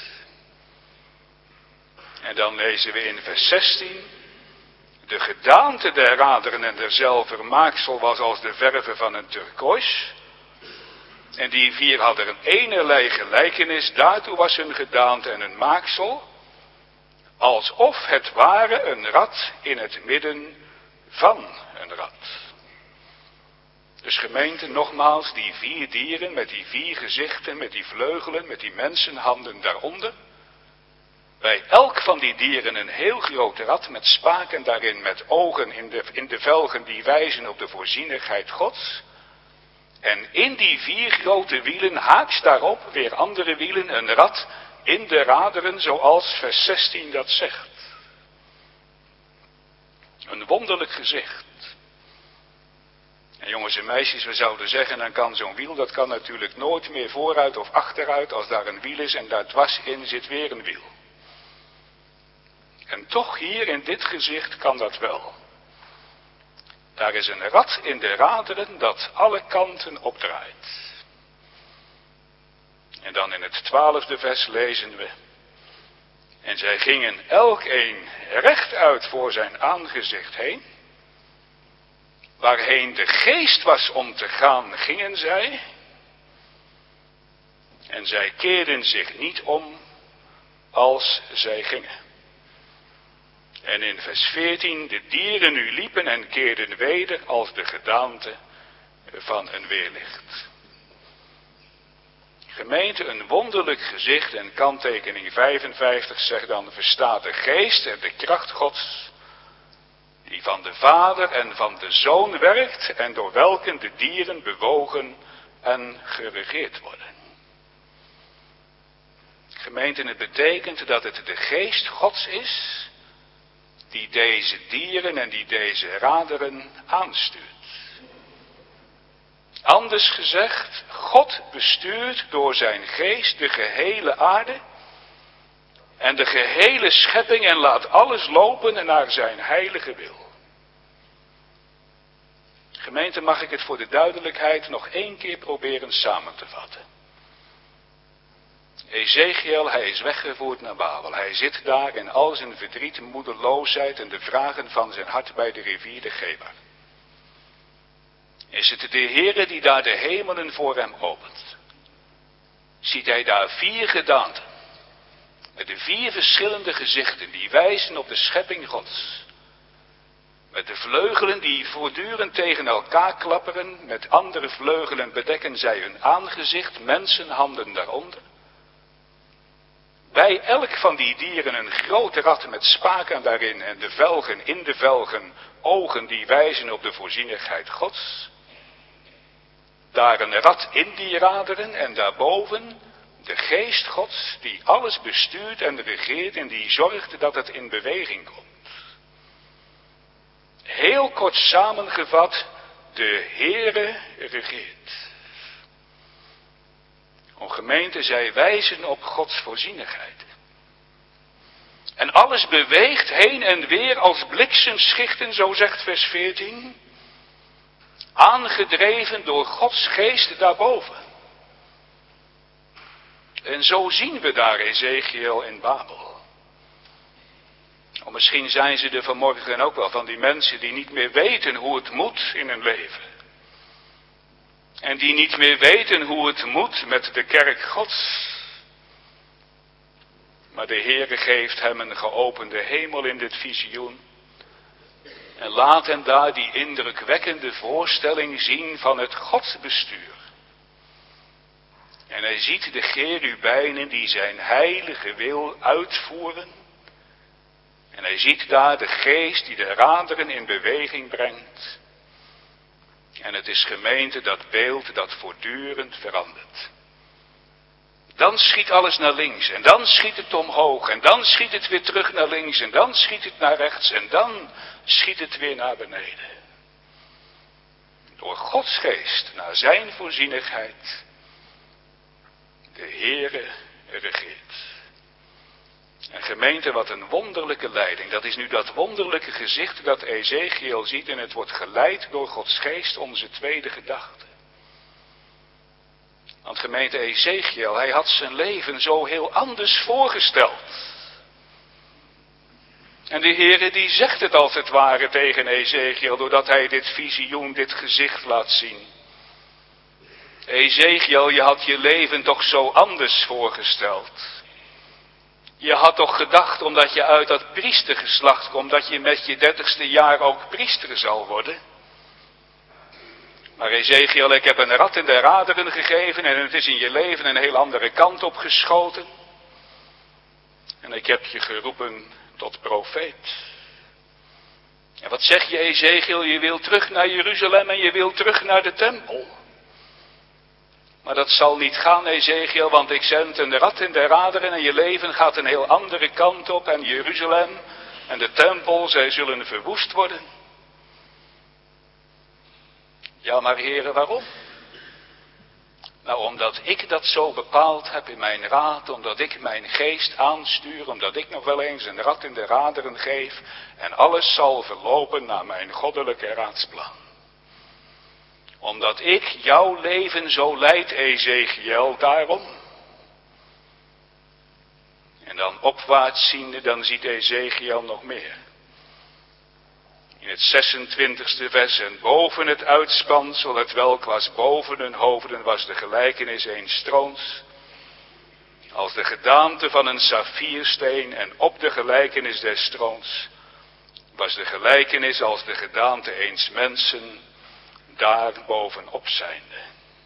En dan lezen we in vers 16, de gedaante der raderen en derzelver maaksel was als de verve van een turkoois. En die 4 hadden een enerlei gelijkenis, daartoe was hun gedaante en een maaksel, alsof het ware een rat in het midden van een rat. Dus gemeente, nogmaals, die 4 dieren met die 4 gezichten, met die vleugelen, met die mensenhanden daaronder. Bij elk van die dieren een heel grote rat met spaken daarin, met ogen in de velgen die wijzen op de voorzienigheid Gods. En in die 4 grote wielen, haaks daarop weer andere wielen, een rat in de raderen, zoals vers 16 dat zegt. Een wonderlijk gezicht. En jongens en meisjes, we zouden zeggen, dan kan zo'n wiel, dat kan natuurlijk nooit meer vooruit of achteruit, als daar een wiel is en daar dwars in zit weer een wiel. En toch hier in dit gezicht kan dat wel. Daar is een rad in de raderen dat alle kanten opdraait. En dan in het 12e vers lezen we. En zij gingen elkeen rechtuit voor zijn aangezicht heen. Waarheen de geest was om te gaan, gingen zij. En zij keerden zich niet om als zij gingen. En in vers 14, de dieren nu liepen en keerden weder als de gedaante van een weerlicht. Gemeente, een wonderlijk gezicht, en kanttekening 55 zegt dan, verstaat de geest en de kracht Gods, die van de Vader en van de Zoon werkt en door welken de dieren bewogen en geregeerd worden. Gemeente, het betekent dat het de geest Gods is, die deze dieren en die deze raderen aanstuurt. Anders gezegd, God bestuurt door zijn geest de gehele aarde en de gehele schepping en laat alles lopen naar zijn heilige wil. Gemeente, mag ik het voor de duidelijkheid nog 1 keer proberen samen te vatten. Ezechiel, hij is weggevoerd naar Babel. Hij zit daar in al zijn verdriet, moedeloosheid en de vragen van zijn hart bij de rivier de Gebar. Is het de Heere die daar de hemelen voor hem opent? Ziet hij daar 4 gedaanten, met de 4 verschillende gezichten die wijzen op de schepping Gods. Met de vleugelen die voortdurend tegen elkaar klapperen, met andere vleugelen bedekken zij hun aangezicht, mensenhanden daaronder. Bij elk van die dieren een grote rat met spaken daarin en de velgen in de velgen, ogen die wijzen op de voorzienigheid Gods. Daar een rat in die raderen en daarboven de geest Gods die alles bestuurt en regeert en die zorgt dat het in beweging komt. Heel kort samengevat, de Heere regeert. O gemeente, zij wijzen op Gods voorzienigheid. En alles beweegt heen en weer als bliksemschichten, zo zegt vers 14. Aangedreven door Gods geest daarboven. En zo zien we daar Ezechiel in Babel. Misschien zijn ze er vanmorgen ook wel van die mensen die niet meer weten hoe het moet in hun leven. En die niet meer weten hoe het moet met de kerk Gods. Maar de Heere geeft hem een geopende hemel in dit visioen. En laat hem daar die indrukwekkende voorstelling zien van het godsbestuur. En hij ziet de cherubijnen die zijn heilige wil uitvoeren. En hij ziet daar de geest die de raderen in beweging brengt. En het is gemeente dat beeld dat voortdurend verandert. Dan schiet alles naar links en dan schiet het omhoog en dan schiet het weer terug naar links en dan schiet het naar rechts en dan schiet het weer naar beneden. Door Gods geest, naar zijn voorzienigheid, de Heere regeert. En gemeente, wat een wonderlijke leiding. Dat is nu dat wonderlijke gezicht dat Ezechiel ziet en het wordt geleid door Gods geest, onze tweede gedachte. Want gemeente, Ezechiel, hij had zijn leven zo heel anders voorgesteld. En de Heere die zegt het als het ware tegen Ezechiel, doordat hij dit visioen, dit gezicht laat zien. Ezechiel, je had je leven toch zo anders voorgesteld. Je had toch gedacht, omdat je uit dat priestergeslacht komt, dat je met je 30ste jaar ook priester zal worden. Maar Ezechiel, ik heb een rad in de raderen gegeven en het is in je leven een heel andere kant op geschoten. En ik heb je geroepen tot profeet. En wat zeg je, Ezechiel? Je wil terug naar Jeruzalem en je wil terug naar de tempel. Maar dat zal niet gaan, Ezechiel, want ik zend een rad in de raderen en je leven gaat een heel andere kant op. En Jeruzalem en de tempel, zij zullen verwoest worden. Ja, maar heren, waarom? Nou, omdat ik dat zo bepaald heb in mijn raad, omdat ik mijn geest aanstuur, omdat ik nog wel eens een rad in de raderen geef en alles zal verlopen naar mijn goddelijke raadsplan. Omdat ik jouw leven zo leid, Ezechiel, daarom. En dan opwaarts ziende, dan ziet Ezechiel nog meer. In het 26e vers, en boven het uitspansel, het welk was boven hun hoofden, was de gelijkenis eens troons, als de gedaante van een saffiersteen, en op de gelijkenis des troons was de gelijkenis als de gedaante eens mensen, daar bovenop zijnde.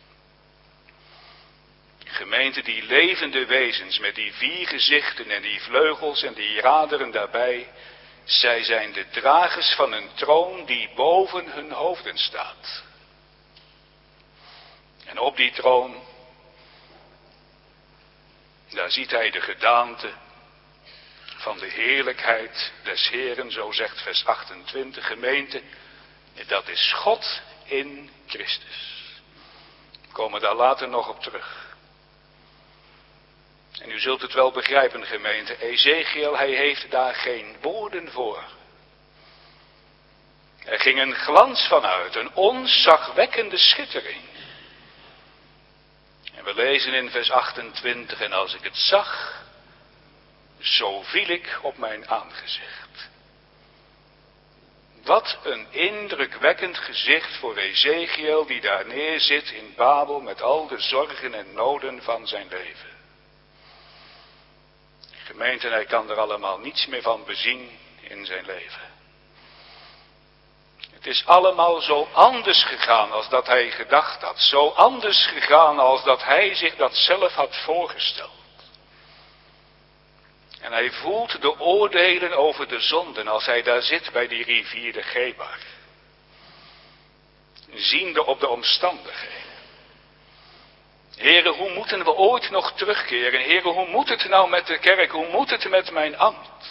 Gemeente, die levende wezens met die 4 gezichten en die vleugels en die raderen daarbij, zij zijn de dragers van een troon die boven hun hoofden staat. En op die troon, daar ziet hij de gedaante van de heerlijkheid des Heeren, zo zegt vers 28, gemeente, dat is God in Christus. We komen daar later nog op terug. En u zult het wel begrijpen, gemeente, Ezechiel, hij heeft daar geen woorden voor. Er ging een glans van uit, een ontzagwekkende schittering. En we lezen in vers 28, en als ik het zag, zo viel ik op mijn aangezicht. Wat een indrukwekkend gezicht voor Ezechiel die daar neerzit in Babel met al de zorgen en noden van zijn leven. Gemeente, hij kan er allemaal niets meer van bezien in zijn leven. Het is allemaal zo anders gegaan als dat hij gedacht had. Zo anders gegaan als dat hij zich dat zelf had voorgesteld. En hij voelt de oordelen over de zonden als hij daar zit bij die rivier de Gebar. Ziende op de omstandigheden. Heren, hoe moeten we ooit nog terugkeren? Heren, hoe moet het nou met de kerk? Hoe moet het met mijn ambt?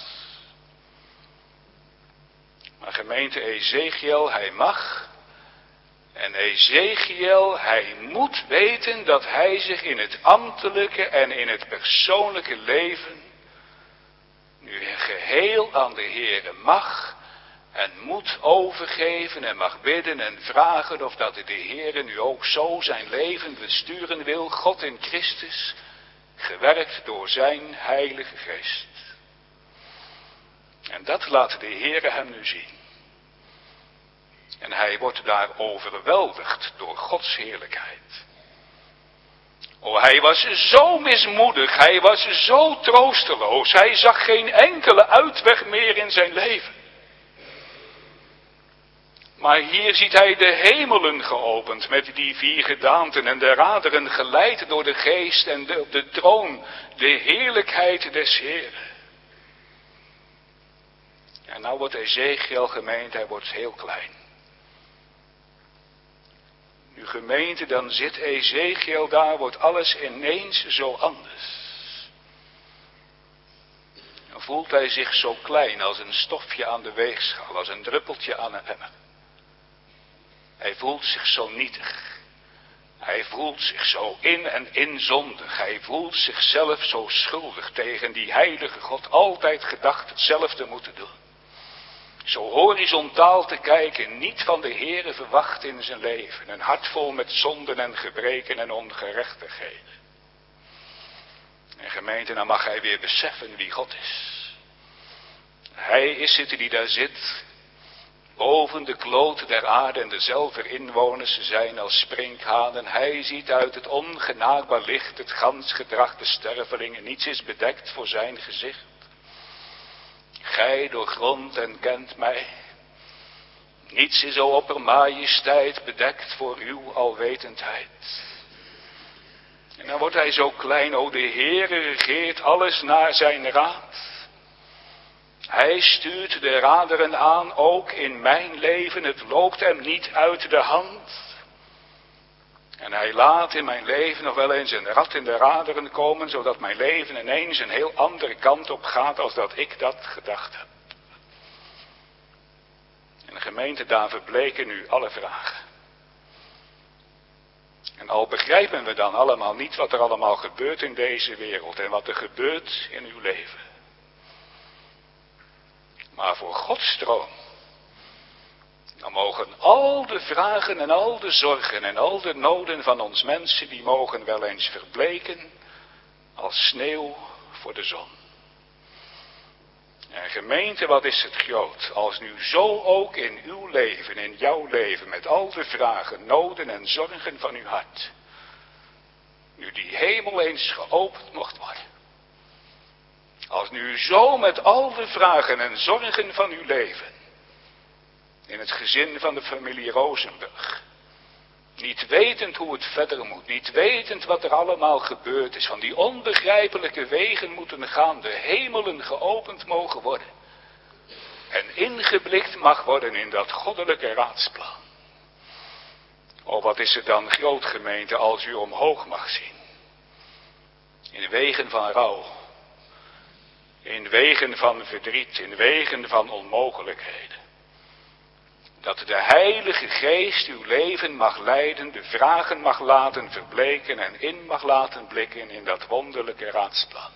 Maar gemeente, Ezechiel, hij mag. En Ezechiel, hij moet weten dat hij zich in het ambtelijke en in het persoonlijke leven nu geheel aan de Heere mag en moet overgeven en mag bidden en vragen of dat de Heere nu ook zo zijn leven besturen wil, God in Christus, gewerkt door zijn heilige geest. En dat laat de Heere hem nu zien. En hij wordt daar overweldigd door Gods heerlijkheid. Oh, hij was zo mismoedig, hij was zo troosteloos, hij zag geen enkele uitweg meer in zijn leven. Maar hier ziet hij de hemelen geopend met die 4 gedaanten en de raderen geleid door de geest en op de troon de heerlijkheid des Heeren. En nou wordt Ezechiel gemeente, hij wordt heel klein. Nu gemeente, dan zit Ezechiel daar, wordt alles ineens zo anders. Dan voelt hij zich zo klein als een stofje aan de weegschaal, als een druppeltje aan een emmer. Hij voelt zich zo nietig. Hij voelt zich zo in en inzondig. Hij voelt zichzelf zo schuldig tegen die heilige God, altijd gedacht hetzelfde moeten doen. Zo horizontaal te kijken, niet van de Heere verwacht in zijn leven. Een hart vol met zonden en gebreken en ongerechtigheden. En gemeente, dan mag hij weer beseffen wie God is. Hij is het die daar zit, boven de kloot der aarde en dezelfde inwoners zijn als sprinkhanen. Hij ziet uit het ongenaakbaar licht het gans gedrag de stervelingen. Niets is bedekt voor zijn gezicht. Gij doorgrondt en kent mij. Niets is o oppermajesteit bedekt voor uw alwetendheid. En dan wordt hij zo klein, o de Heere regeert alles naar zijn raad. Hij stuurt de raderen aan, ook in mijn leven, het loopt hem niet uit de hand. En hij laat in mijn leven nog wel eens een rad in de raderen komen, zodat mijn leven ineens een heel andere kant op gaat als dat ik dat gedacht heb. En de gemeente, daar verbleken nu alle vragen. En al begrijpen we dan allemaal niet wat er allemaal gebeurt in deze wereld en wat er gebeurt in uw leven. Maar voor Gods troon, dan mogen al de vragen en al de zorgen en al de noden van ons mensen, die mogen wel eens verbleken als sneeuw voor de zon. En gemeente, wat is het groot, als nu zo ook in uw leven, in jouw leven, met al de vragen, noden en zorgen van uw hart, nu die hemel eens geopend mocht worden. Als nu zo met al de vragen en zorgen van uw leven, in het gezin van de familie Rozenburg, niet wetend hoe het verder moet, niet wetend wat er allemaal gebeurd is, van die onbegrijpelijke wegen moeten gaan, de hemelen geopend mogen worden en ingeblikt mag worden in dat goddelijke raadsplan. Oh, wat is het dan groot, gemeente, als u omhoog mag zien, in wegen van rouw, in wegen van verdriet, in wegen van onmogelijkheden. Dat de Heilige Geest uw leven mag leiden, de vragen mag laten verbleken en in mag laten blikken in dat wonderlijke raadsplan.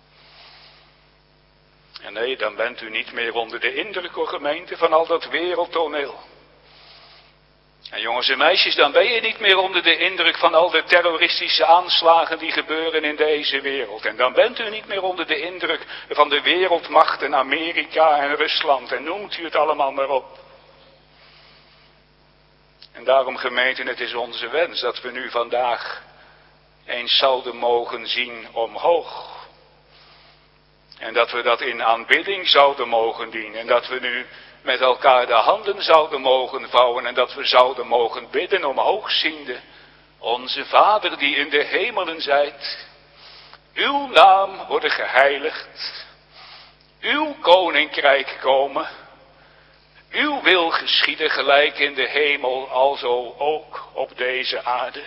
En nee, dan bent u niet meer onder de indruk, o gemeente, van al dat wereldtoneel. En jongens en meisjes, dan ben je niet meer onder de indruk van al de terroristische aanslagen die gebeuren in deze wereld. En dan bent u niet meer onder de indruk van de wereldmachten Amerika en Rusland en noemt u het allemaal maar op. En daarom, gemeente, het is onze wens dat we nu vandaag eens zouden mogen zien omhoog. En dat we dat in aanbidding zouden mogen dienen. En dat we nu met elkaar de handen zouden mogen vouwen. En dat we zouden mogen bidden omhoogziende. Onze Vader die in de hemelen zijt. Uw naam worden geheiligd. Uw koninkrijk komen. Uw wil geschieden gelijk in de hemel, alzo ook op deze aarde.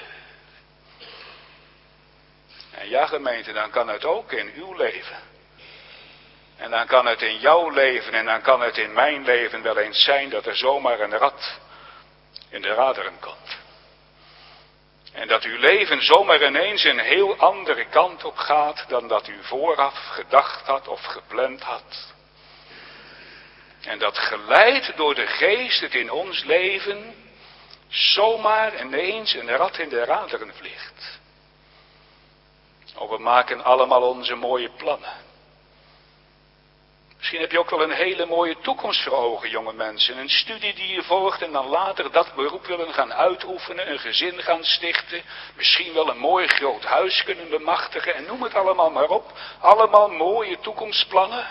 En ja, gemeente, dan kan het ook in uw leven. En dan kan het in jouw leven en dan kan het in mijn leven wel eens zijn dat er zomaar een rad in de raderen komt. En dat uw leven zomaar ineens een heel andere kant op gaat dan dat u vooraf gedacht had of gepland had. En dat geleid door de geest het in ons leven zomaar ineens een rad in de raderen vliegt. Oh, we maken allemaal onze mooie plannen. Misschien heb je ook wel een hele mooie toekomst voor ogen, jonge mensen. Een studie die je volgt en dan later dat beroep willen gaan uitoefenen, een gezin gaan stichten. Misschien wel een mooi groot huis kunnen bemachtigen en noem het allemaal maar op. Allemaal mooie toekomstplannen.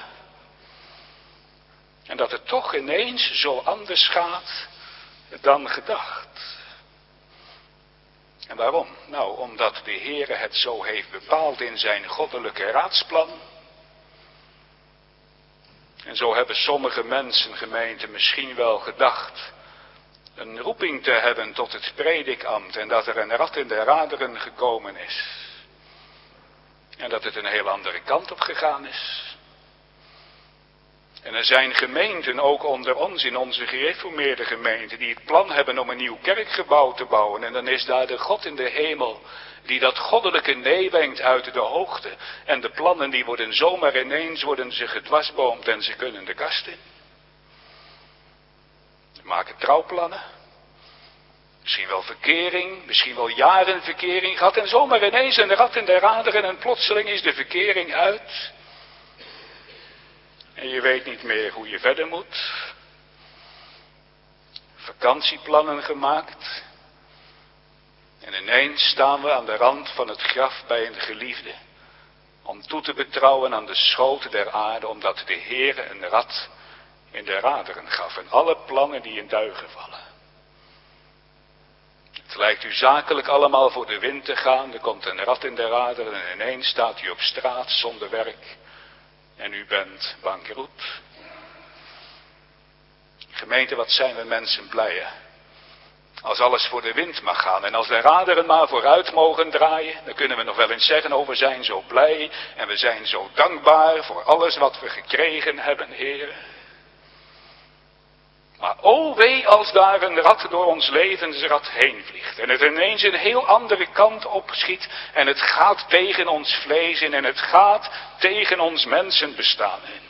En dat het toch ineens zo anders gaat dan gedacht. En waarom? Nou, omdat de Heere het zo heeft bepaald in zijn goddelijke raadsplan. En zo hebben sommige mensen, gemeente, misschien wel gedacht een roeping te hebben tot het predikambt en dat er een rat in de raderen gekomen is. En dat het een heel andere kant op gegaan is. En er zijn gemeenten, ook onder ons in onze gereformeerde gemeente, die het plan hebben om een nieuw kerkgebouw te bouwen. En dan is daar de God in de hemel die dat goddelijke nee wenkt uit de hoogte. En de plannen die worden zomaar ineens, worden ze gedwarsboomd en ze kunnen de kast in. Ze maken trouwplannen. Misschien wel verkering, misschien wel jaren verkering gehad. En zomaar ineens een rat in de raderen en plotseling is de verkering uit. En je weet niet meer hoe je verder moet. Vakantieplannen gemaakt. En ineens staan we aan de rand van het graf bij een geliefde. Om toe te betrouwen aan de schoot der aarde. Omdat de Heere een rat in de raderen gaf. En alle plannen die in duigen vallen. Het lijkt u zakelijk allemaal voor de wind te gaan. Er komt een rat in de raderen en ineens staat u op straat zonder werk. En u bent bankroet. Gemeente, wat zijn we mensen blij, hè? Als alles voor de wind mag gaan en als de raderen maar vooruit mogen draaien, dan kunnen we nog wel eens zeggen, oh, we zijn zo blij en we zijn zo dankbaar voor alles wat we gekregen hebben, Heer. Maar oh wee als daar een rat door ons levensrad heen vliegt en het ineens een heel andere kant opschiet en het gaat tegen ons vlees in en het gaat tegen ons mensenbestaan in.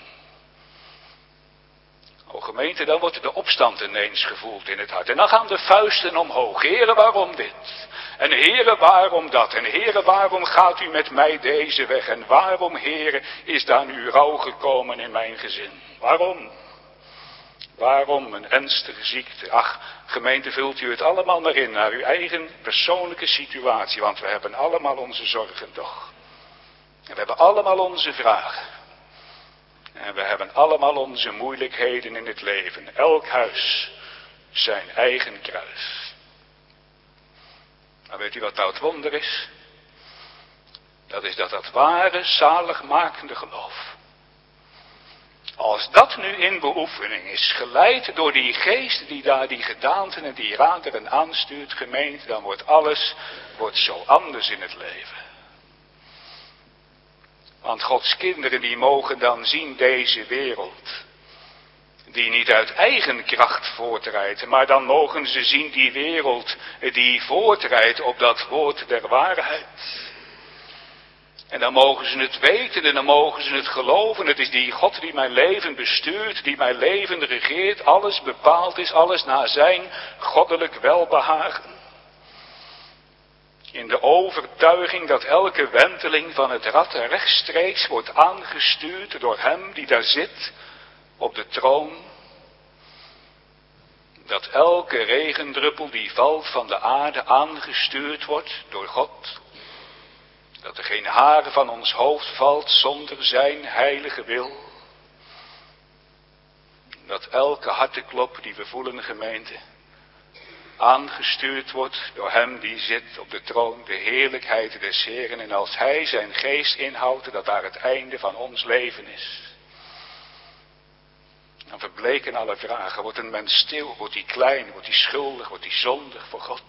O gemeente, dan wordt de opstand ineens gevoeld in het hart. En dan gaan de vuisten omhoog. Heere, waarom dit? En Heere, waarom dat? En Heere, waarom gaat u met mij deze weg? En waarom, Heere, is daar nu rouw gekomen in mijn gezin? Waarom? Waarom een ernstige ziekte? Ach, gemeente, vult u het allemaal maar in naar uw eigen persoonlijke situatie. Want we hebben allemaal onze zorgen toch. En we hebben allemaal onze vragen. En we hebben allemaal onze moeilijkheden in het leven. Elk huis zijn eigen kruis. Maar weet u wat nou het wonder is? Dat is dat ware, zaligmakende geloof. Als dat nu in beoefening is, geleid door die geest die daar die gedaanten en die raderen aanstuurt, gemeente, dan wordt alles zo anders in het leven. Want Gods kinderen die mogen dan zien deze wereld, die niet uit eigen kracht voortrijdt, maar dan mogen ze zien die wereld die voortrijdt op dat woord der waarheid. En dan mogen ze het weten en dan mogen ze het geloven. Het is die God die mijn leven bestuurt, die mijn leven regeert. Alles bepaald is, alles naar zijn goddelijk welbehagen. In de overtuiging dat elke wenteling van het rad rechtstreeks wordt aangestuurd door hem die daar zit op de troon. Dat elke regendruppel die valt van de aarde aangestuurd wordt door God. Dat er geen haar van ons hoofd valt zonder zijn heilige wil. Dat elke harteklop die we voelen, gemeente, aangestuurd wordt door hem die zit op de troon, de heerlijkheid des Heeren. En als hij zijn geest inhoudt, dat daar het einde van ons leven is. Dan verbleken alle vragen. Wordt een mens stil, wordt hij klein, wordt hij schuldig, wordt hij zondig voor God.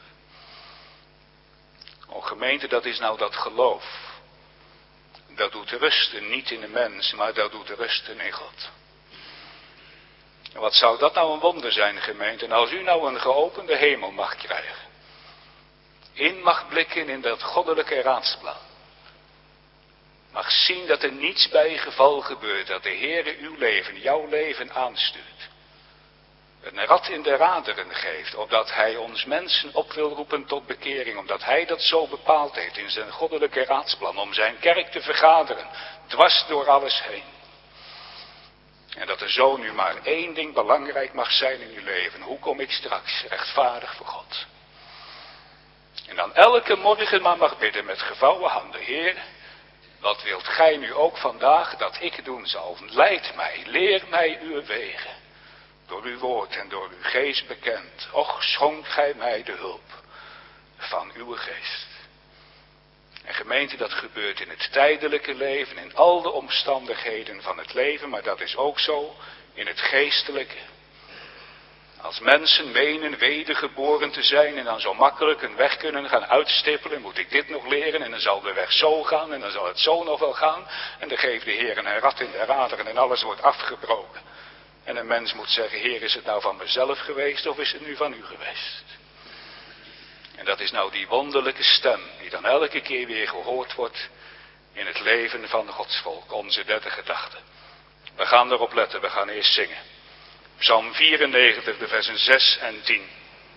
O gemeente, dat is nou dat geloof. Dat doet rusten niet in de mens, maar dat doet rusten in God. En wat zou dat nou een wonder zijn, gemeente? En als u nou een geopende hemel mag krijgen. In mag blikken in dat goddelijke raadsplan. Mag zien dat er niets bij geval gebeurt. Dat de Heere uw leven, jouw leven aanstuurt. Een rad in de raderen geeft. Opdat hij ons mensen op wil roepen tot bekering. Omdat hij dat zo bepaald heeft in zijn goddelijke raadsplan. Om zijn kerk te vergaderen. Dwars door alles heen. En dat er zo nu maar één ding belangrijk mag zijn in uw leven. Hoe kom ik straks rechtvaardig voor God? En dan elke morgen maar mag bidden met gevouwen handen. Heer, wat wilt gij nu ook vandaag dat ik doen zal? Leid mij, leer mij uw wegen. Door uw woord en door uw geest bekend. Och, schonk gij mij de hulp van uw geest. En gemeente, dat gebeurt in het tijdelijke leven, in al de omstandigheden van het leven, maar dat is ook zo in het geestelijke. Als mensen menen wedergeboren te zijn en dan zo makkelijk een weg kunnen gaan uitstippelen, moet ik dit nog leren en dan zal de weg zo gaan en dan zal het zo nog wel gaan. En dan geeft de Heer een rat in de raderen en alles wordt afgebroken. En een mens moet zeggen, Heer, is het nou van mezelf geweest of is het nu van u geweest? En dat is nou die wonderlijke stem die dan elke keer weer gehoord wordt in het leven van Gods volk, onze derde gedachte. We gaan erop letten, we gaan eerst zingen. Psalm 94, de versen 6 en 10.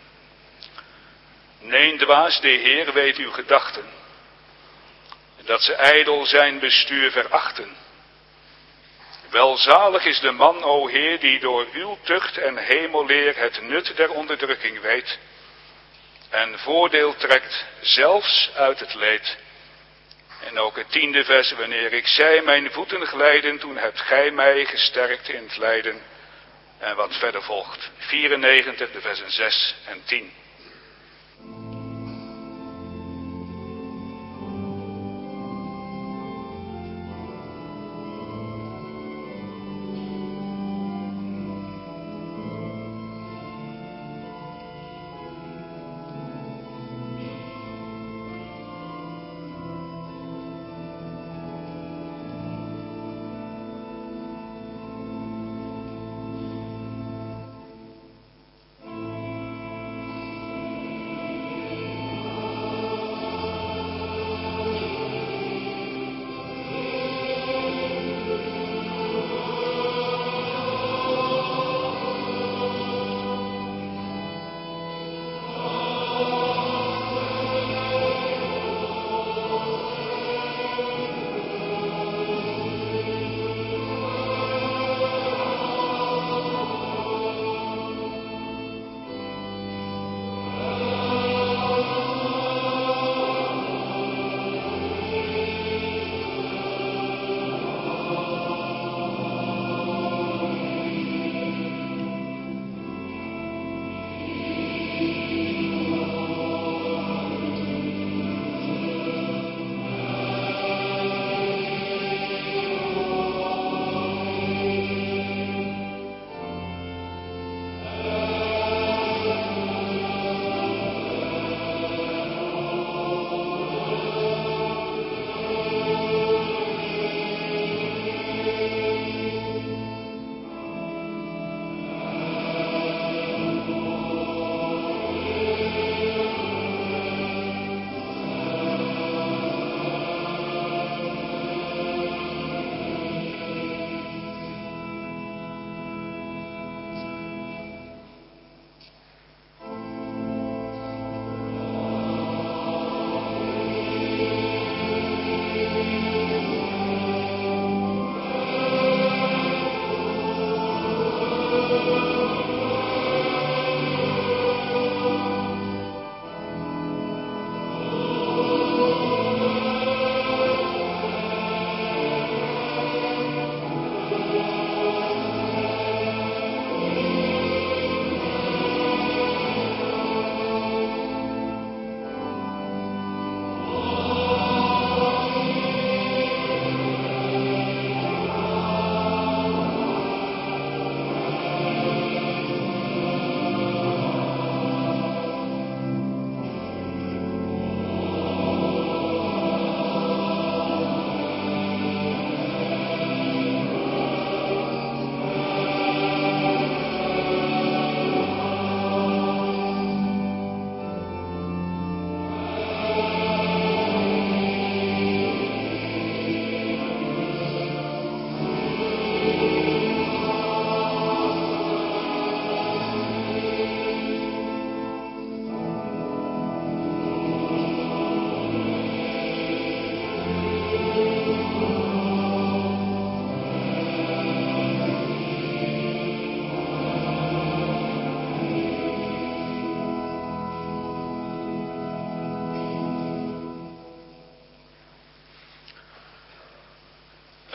Nee, dwaas, de Heer weet uw gedachten, dat ze ijdel zijn bestuur verachten. Welzalig is de man, o Heer, die door uw tucht en hemelleer het nut der onderdrukking weet en voordeel trekt, zelfs uit het leed. En ook het 10e vers, wanneer ik zei mijn voeten glijden, toen hebt gij mij gesterkt in het lijden. En wat verder volgt, 94, de versen 6 en 10.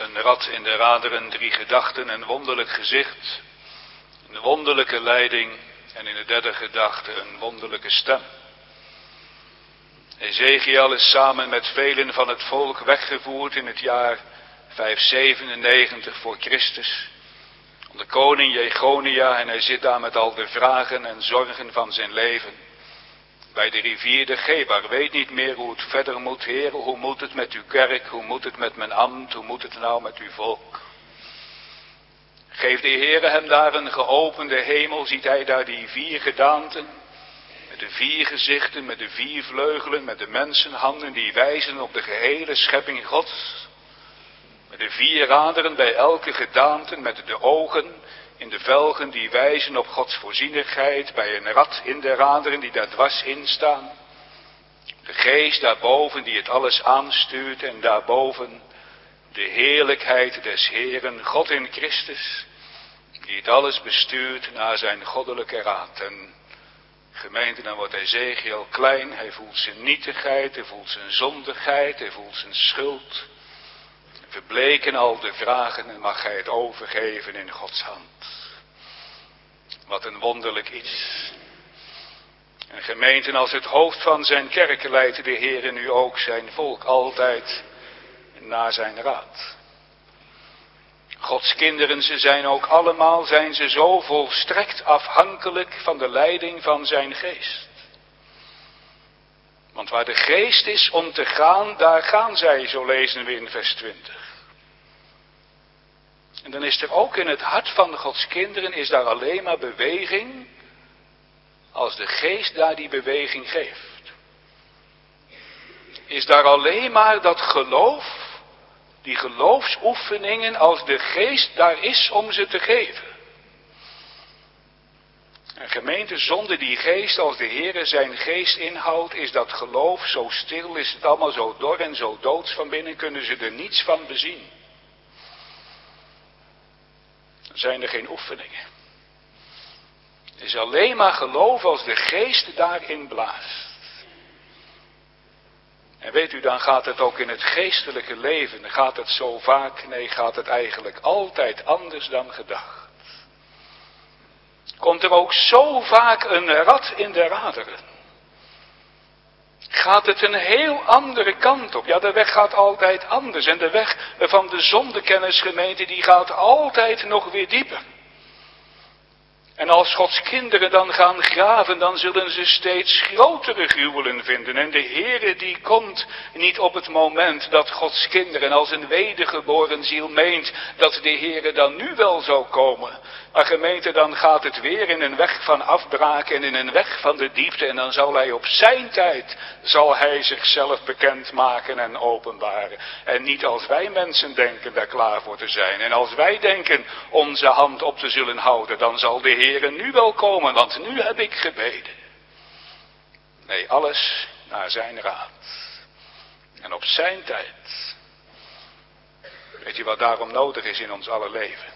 Een rad in de raderen, 3 gedachten, een wonderlijk gezicht, een wonderlijke leiding en in de derde gedachte een wonderlijke stem. Ezekiel is samen met velen van het volk weggevoerd in het jaar 597 voor Christus. Onder koning Jegonia en hij zit daar met al de vragen en zorgen van zijn leven. Bij de rivier de Gebar, weet niet meer hoe het verder moet, Heer. Hoe moet het met uw kerk, hoe moet het met mijn ambt, hoe moet het nou met uw volk? Geeft de Heere hem daar een geopende hemel, ziet hij daar die 4 gedaanten. Met de 4 gezichten, met de 4 vleugelen, met de mensenhanden die wijzen op de gehele schepping Gods. Met de 4 raderen bij elke gedaante, met de ogen in de velgen die wijzen op Gods voorzienigheid, bij een rad in de raderen die daar dwars in staan. De geest daarboven die het alles aanstuurt en daarboven de heerlijkheid des Heeren, God in Christus, die het alles bestuurt naar zijn goddelijke raad. En gemeente, dan wordt Ezekiel klein, hij voelt zijn nietigheid, hij voelt zijn zondigheid, hij voelt zijn schuld. Verbleken al de vragen en mag hij het overgeven in Gods hand. Wat een wonderlijk iets. En gemeenten, als het hoofd van zijn kerk leidt de Heer nu ook zijn volk altijd naar zijn raad. Gods kinderen, ze zijn ook allemaal, zijn ze zo volstrekt afhankelijk van de leiding van zijn geest. Want waar de geest is om te gaan, daar gaan zij, zo lezen we in vers 20. En dan is er ook in het hart van Gods kinderen, is daar alleen maar beweging, als de geest daar die beweging geeft. Is daar alleen maar dat geloof, die geloofsoefeningen, als de geest daar is om ze te geven. En gemeente, zonder die geest, als de Heere zijn geest inhoudt, is dat geloof zo stil, is het allemaal zo dor en zo doods van binnen, kunnen ze er niets van bezien. Dan zijn er geen oefeningen. Het is alleen maar geloof als de geest daarin blaast. En weet u, dan gaat het ook in het geestelijke leven, dan gaat het zo vaak, nee, gaat het eigenlijk altijd anders dan gedacht. Komt er ook zo vaak een rad in de raderen. Gaat het een heel andere kant op. Ja, de weg gaat altijd anders. En de weg van de zondekennisgemeente, die gaat altijd nog weer dieper. En als Gods kinderen dan gaan graven, dan zullen ze steeds grotere gruwelen vinden. En de Heere die komt niet op het moment dat Gods kinderen als een wedergeboren ziel meent dat de Heere dan nu wel zou komen. Maar gemeente, dan gaat het weer in een weg van afbraak en in een weg van de diepte. En dan zal hij op zijn tijd, zal hij zichzelf bekendmaken en openbaren. En niet als wij mensen denken daar klaar voor te zijn. En als wij denken onze hand op te zullen houden, dan zal de Heere nu wel komen, want nu heb ik gebeden. Nee, alles naar zijn raad. En op zijn tijd. Weet je wat daarom nodig is in ons aller leven?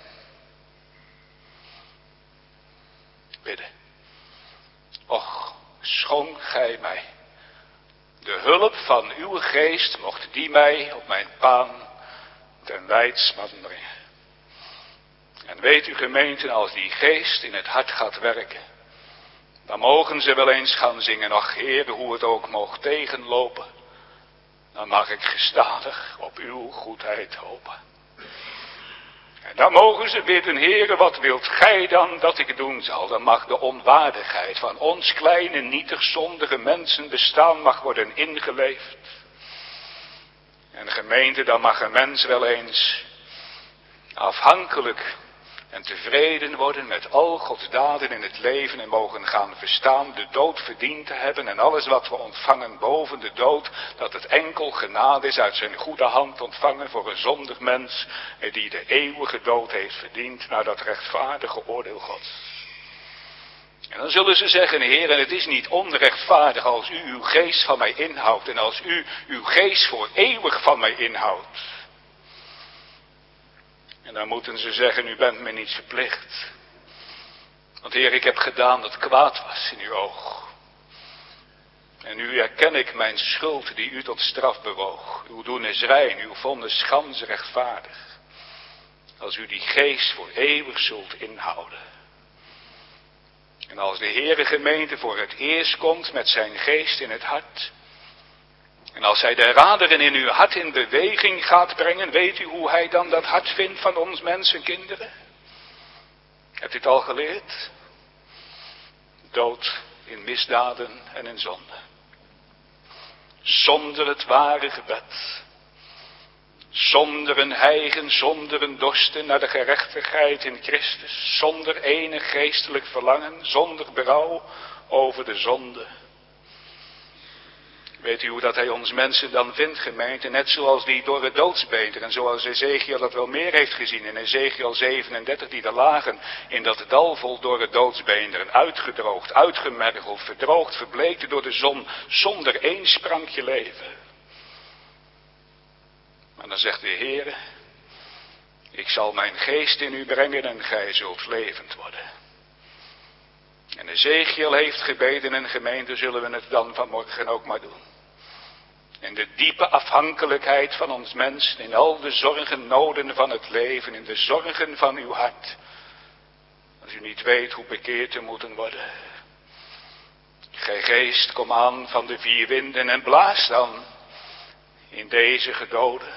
Bidden. Och, schonk gij mij de hulp van uw geest, mocht die mij op mijn paan ten leidsman brengen. En weet u gemeente, als die geest in het hart gaat werken, dan mogen ze wel eens gaan zingen, ach Heere, hoe het ook moogt tegenlopen, dan mag ik gestadig op uw goedheid hopen. En dan mogen ze bidden, Heere, wat wilt gij dan dat ik doen zal? Dan mag de onwaardigheid van ons kleine, nietig, zondige mensen bestaan mag worden ingeleefd. En gemeente, dan mag een mens wel eens afhankelijk en tevreden worden met al Gods daden in het leven en mogen gaan verstaan de dood verdiend te hebben en alles wat we ontvangen boven de dood, dat het enkel genade is uit zijn goede hand ontvangen voor een zondig mens die de eeuwige dood heeft verdiend naar dat rechtvaardige oordeel Gods. En dan zullen ze zeggen, Heer, en het is niet onrechtvaardig als u uw geest van mij inhoudt en als u uw geest voor eeuwig van mij inhoudt. En dan moeten ze zeggen, u bent me niet verplicht. Want Heer, ik heb gedaan dat kwaad was in uw oog. En nu erken ik mijn schuld die u tot straf bewoog. Uw doen is rein, uw vonnis gans rechtvaardig. als u die geest voor eeuwig zult inhouden. En als de Heere gemeente voor het eerst komt met zijn geest in het hart, en als hij de raderen in uw hart in beweging gaat brengen, weet u hoe hij dan dat hart vindt van ons mensenkinderen? Hebt u het al geleerd? Dood in misdaden en in zonde. Zonder het ware gebed. Zonder een hijgen, zonder een dorsten naar de gerechtigheid in Christus. Zonder enig geestelijk verlangen, zonder berouw over de zonde. Weet u hoe dat hij ons mensen dan vindt, gemeente? Net zoals die dorre doodsbeenderen, zoals Ezekiel dat wel meer heeft gezien in Ezekiel 37, die er lagen in dat dal vol dorre doodsbeenderen, uitgedroogd, uitgemergeld, verdroogd, verbleekt door de zon, zonder één sprankje leven. Maar dan zegt de Heere, ik zal mijn geest in u brengen en gij zult levend worden. En Ezekiel heeft gebeden en gemeente, zullen we het dan vanmorgen ook maar doen. In de diepe afhankelijkheid van ons mens, in al de zorgen, noden van het leven, in de zorgen van uw hart. Als u niet weet hoe bekeerd te moeten worden. Gij geest, kom aan van de vier winden en blaas dan in deze gedoden.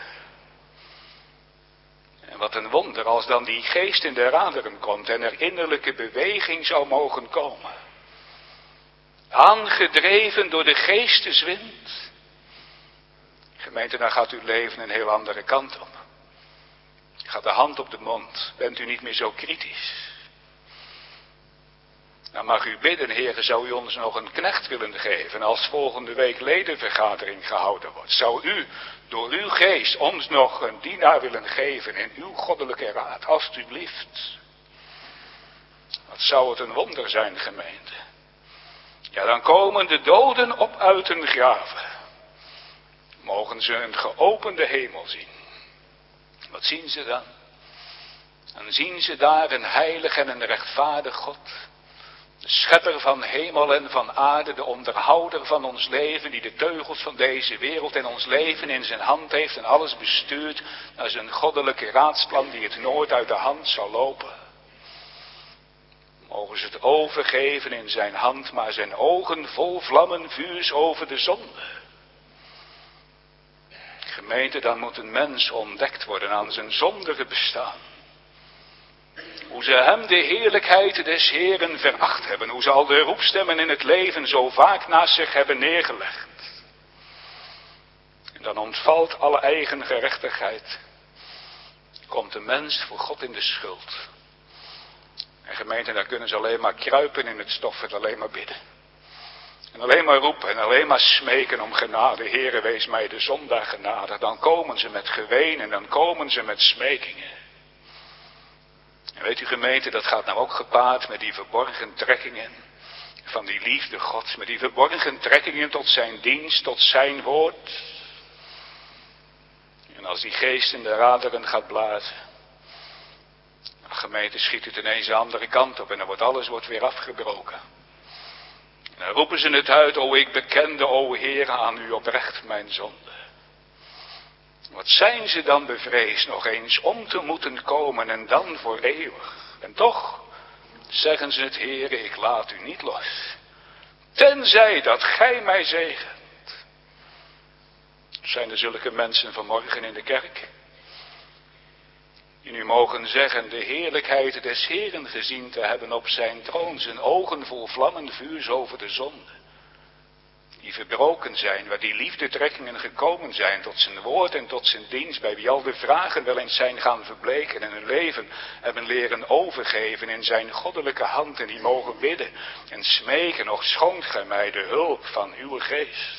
En wat een wonder als dan die geest in de raderen komt en er innerlijke beweging zou mogen komen. Aangedreven door de geesteswind. Gemeente, dan gaat uw leven een heel andere kant op. Gaat de hand op de mond, bent u niet meer zo kritisch. Dan mag u bidden, Heere, zou u ons nog een knecht willen geven als volgende week ledenvergadering gehouden wordt. Zou u door uw geest ons nog een dienaar willen geven in uw goddelijke raad, alstublieft. Wat zou het een wonder zijn, gemeente. Ja, dan komen de doden op uit hun graven. Mogen ze een geopende hemel zien. Wat zien ze dan? Dan zien ze daar een heilig en een rechtvaardig God. De schepper van hemel en van aarde, de onderhouder van ons leven, die de teugels van deze wereld en ons leven in zijn hand heeft en alles bestuurt naar zijn goddelijke raadsplan die het nooit uit de hand zal lopen. Mogen ze het overgeven in zijn hand, maar zijn ogen vol vlammen vuurs over de zonde. Gemeente, dan moet een mens ontdekt worden aan zijn zondige bestaan. Hoe ze hem de heerlijkheid des Heeren veracht hebben. Hoe ze al de roepstemmen in het leven zo vaak naast zich hebben neergelegd. En dan ontvalt alle eigen gerechtigheid. Komt de mens voor God in de schuld. En gemeente, daar kunnen ze alleen maar kruipen in het stof en alleen maar bidden. En alleen maar roepen en alleen maar smeken om genade. Heere, wees mij de zondaar genadig. Dan komen ze met geween en dan komen ze met smekingen. En weet u, gemeente, dat gaat nou ook gepaard met die verborgen trekkingen van die liefde Gods. Met die verborgen trekkingen tot zijn dienst, tot zijn woord. En als die geest in de raderen gaat blazen, gemeente, schiet het ineens de andere kant op en dan alles wordt weer afgebroken. En dan roepen ze het uit, o ik bekende, o Heer, aan u oprecht mijn zonde. Wat zijn ze dan bevreesd nog eens om te moeten komen en dan voor eeuwig. En toch zeggen ze het, Heere, ik laat u niet los. Tenzij dat gij mij zegent. Zijn er zulke mensen vanmorgen in de kerk? Die nu mogen zeggen de heerlijkheid des Heeren gezien te hebben op zijn troon. Zijn ogen vol vlammen vuurs over de zonde. Die verbroken zijn, waar die liefdetrekkingen gekomen zijn tot zijn woord en tot zijn dienst, bij wie al de vragen wel eens zijn gaan verbleken en hun leven hebben leren overgeven in zijn goddelijke hand en die mogen bidden en smeken, och schoont gij mij de hulp van uw geest.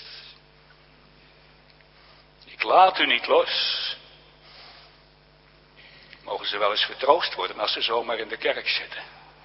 Ik laat u niet los. Mogen ze wel eens vertroost worden als ze zomaar in de kerk zitten.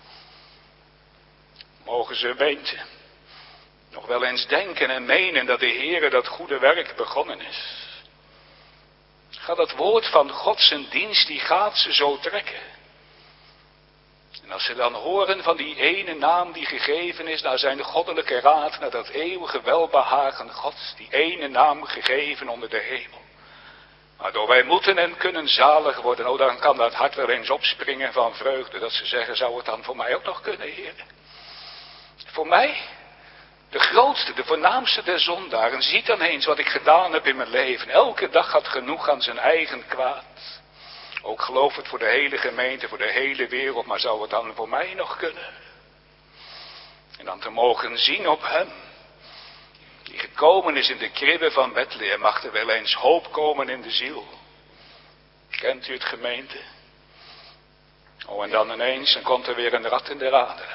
Mogen ze weten. Nog wel eens denken en menen dat de Heere dat goede werk begonnen is. Gaat dat woord van God zijn dienst, die gaat ze zo trekken. En als ze dan horen van die ene naam die gegeven is naar zijn goddelijke raad, naar dat eeuwige welbehagen Gods, die ene naam gegeven onder de hemel. Waardoor wij moeten en kunnen zalig worden. Dan kan dat hart wel eens opspringen van vreugde. Dat ze zeggen, zou het dan voor mij ook nog kunnen, Heer? Voor mij? De grootste, de voornaamste der zondaren. Ziet dan eens wat ik gedaan heb in mijn leven. Elke dag had genoeg aan zijn eigen kwaad. Ook geloof het voor de hele gemeente, voor de hele wereld. Maar zou het dan voor mij nog kunnen? En dan te mogen zien op hem. Die gekomen is in de kribbe van Bethlehem. Mag er wel eens hoop komen in de ziel. Kent u het, gemeente? Oh, en dan ineens, dan komt er weer een rat in de raderen.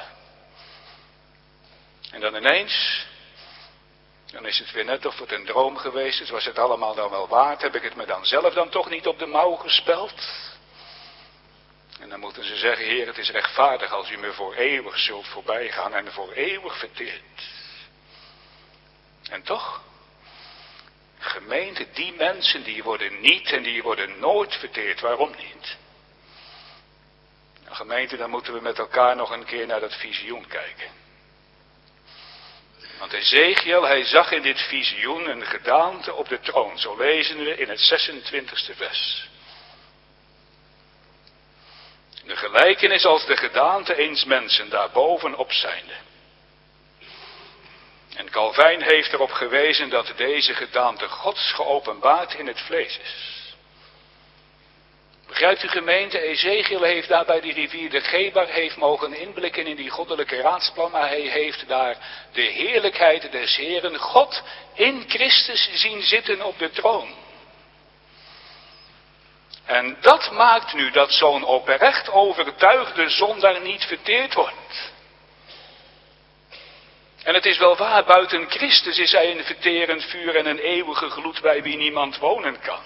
En dan ineens, dan is het weer net of het een droom geweest is. Was het allemaal dan wel waard? Heb ik het me dan zelf dan toch niet op de mouw gespeld? En dan moeten ze zeggen, Heer, het is rechtvaardig als u me voor eeuwig zult voorbijgaan en voor eeuwig verteert. En toch, gemeente, die mensen die worden niet en die worden nooit verteerd. Waarom niet? Nou, gemeente, dan moeten we met elkaar nog een keer naar dat visioen kijken. Want Ezechiel, hij zag in dit visioen een gedaante op de troon. Zo lezen we in het 26e vers. De gelijkenis als de gedaante eens mensen daarbovenop zijnde. En Calvijn heeft erop gewezen dat deze gedaante Gods geopenbaard in het vlees is. Begrijpt u, gemeente, Ezechiel heeft daar bij die rivier de Gebar heeft mogen inblikken in die goddelijke raadsplan, maar hij heeft daar de heerlijkheid des Heeren, God in Christus zien zitten op de troon. En dat maakt nu dat zo'n oprecht overtuigde zondaar niet verteerd wordt. En het is wel waar, buiten Christus is hij een verterend vuur en een eeuwige gloed bij wie niemand wonen kan.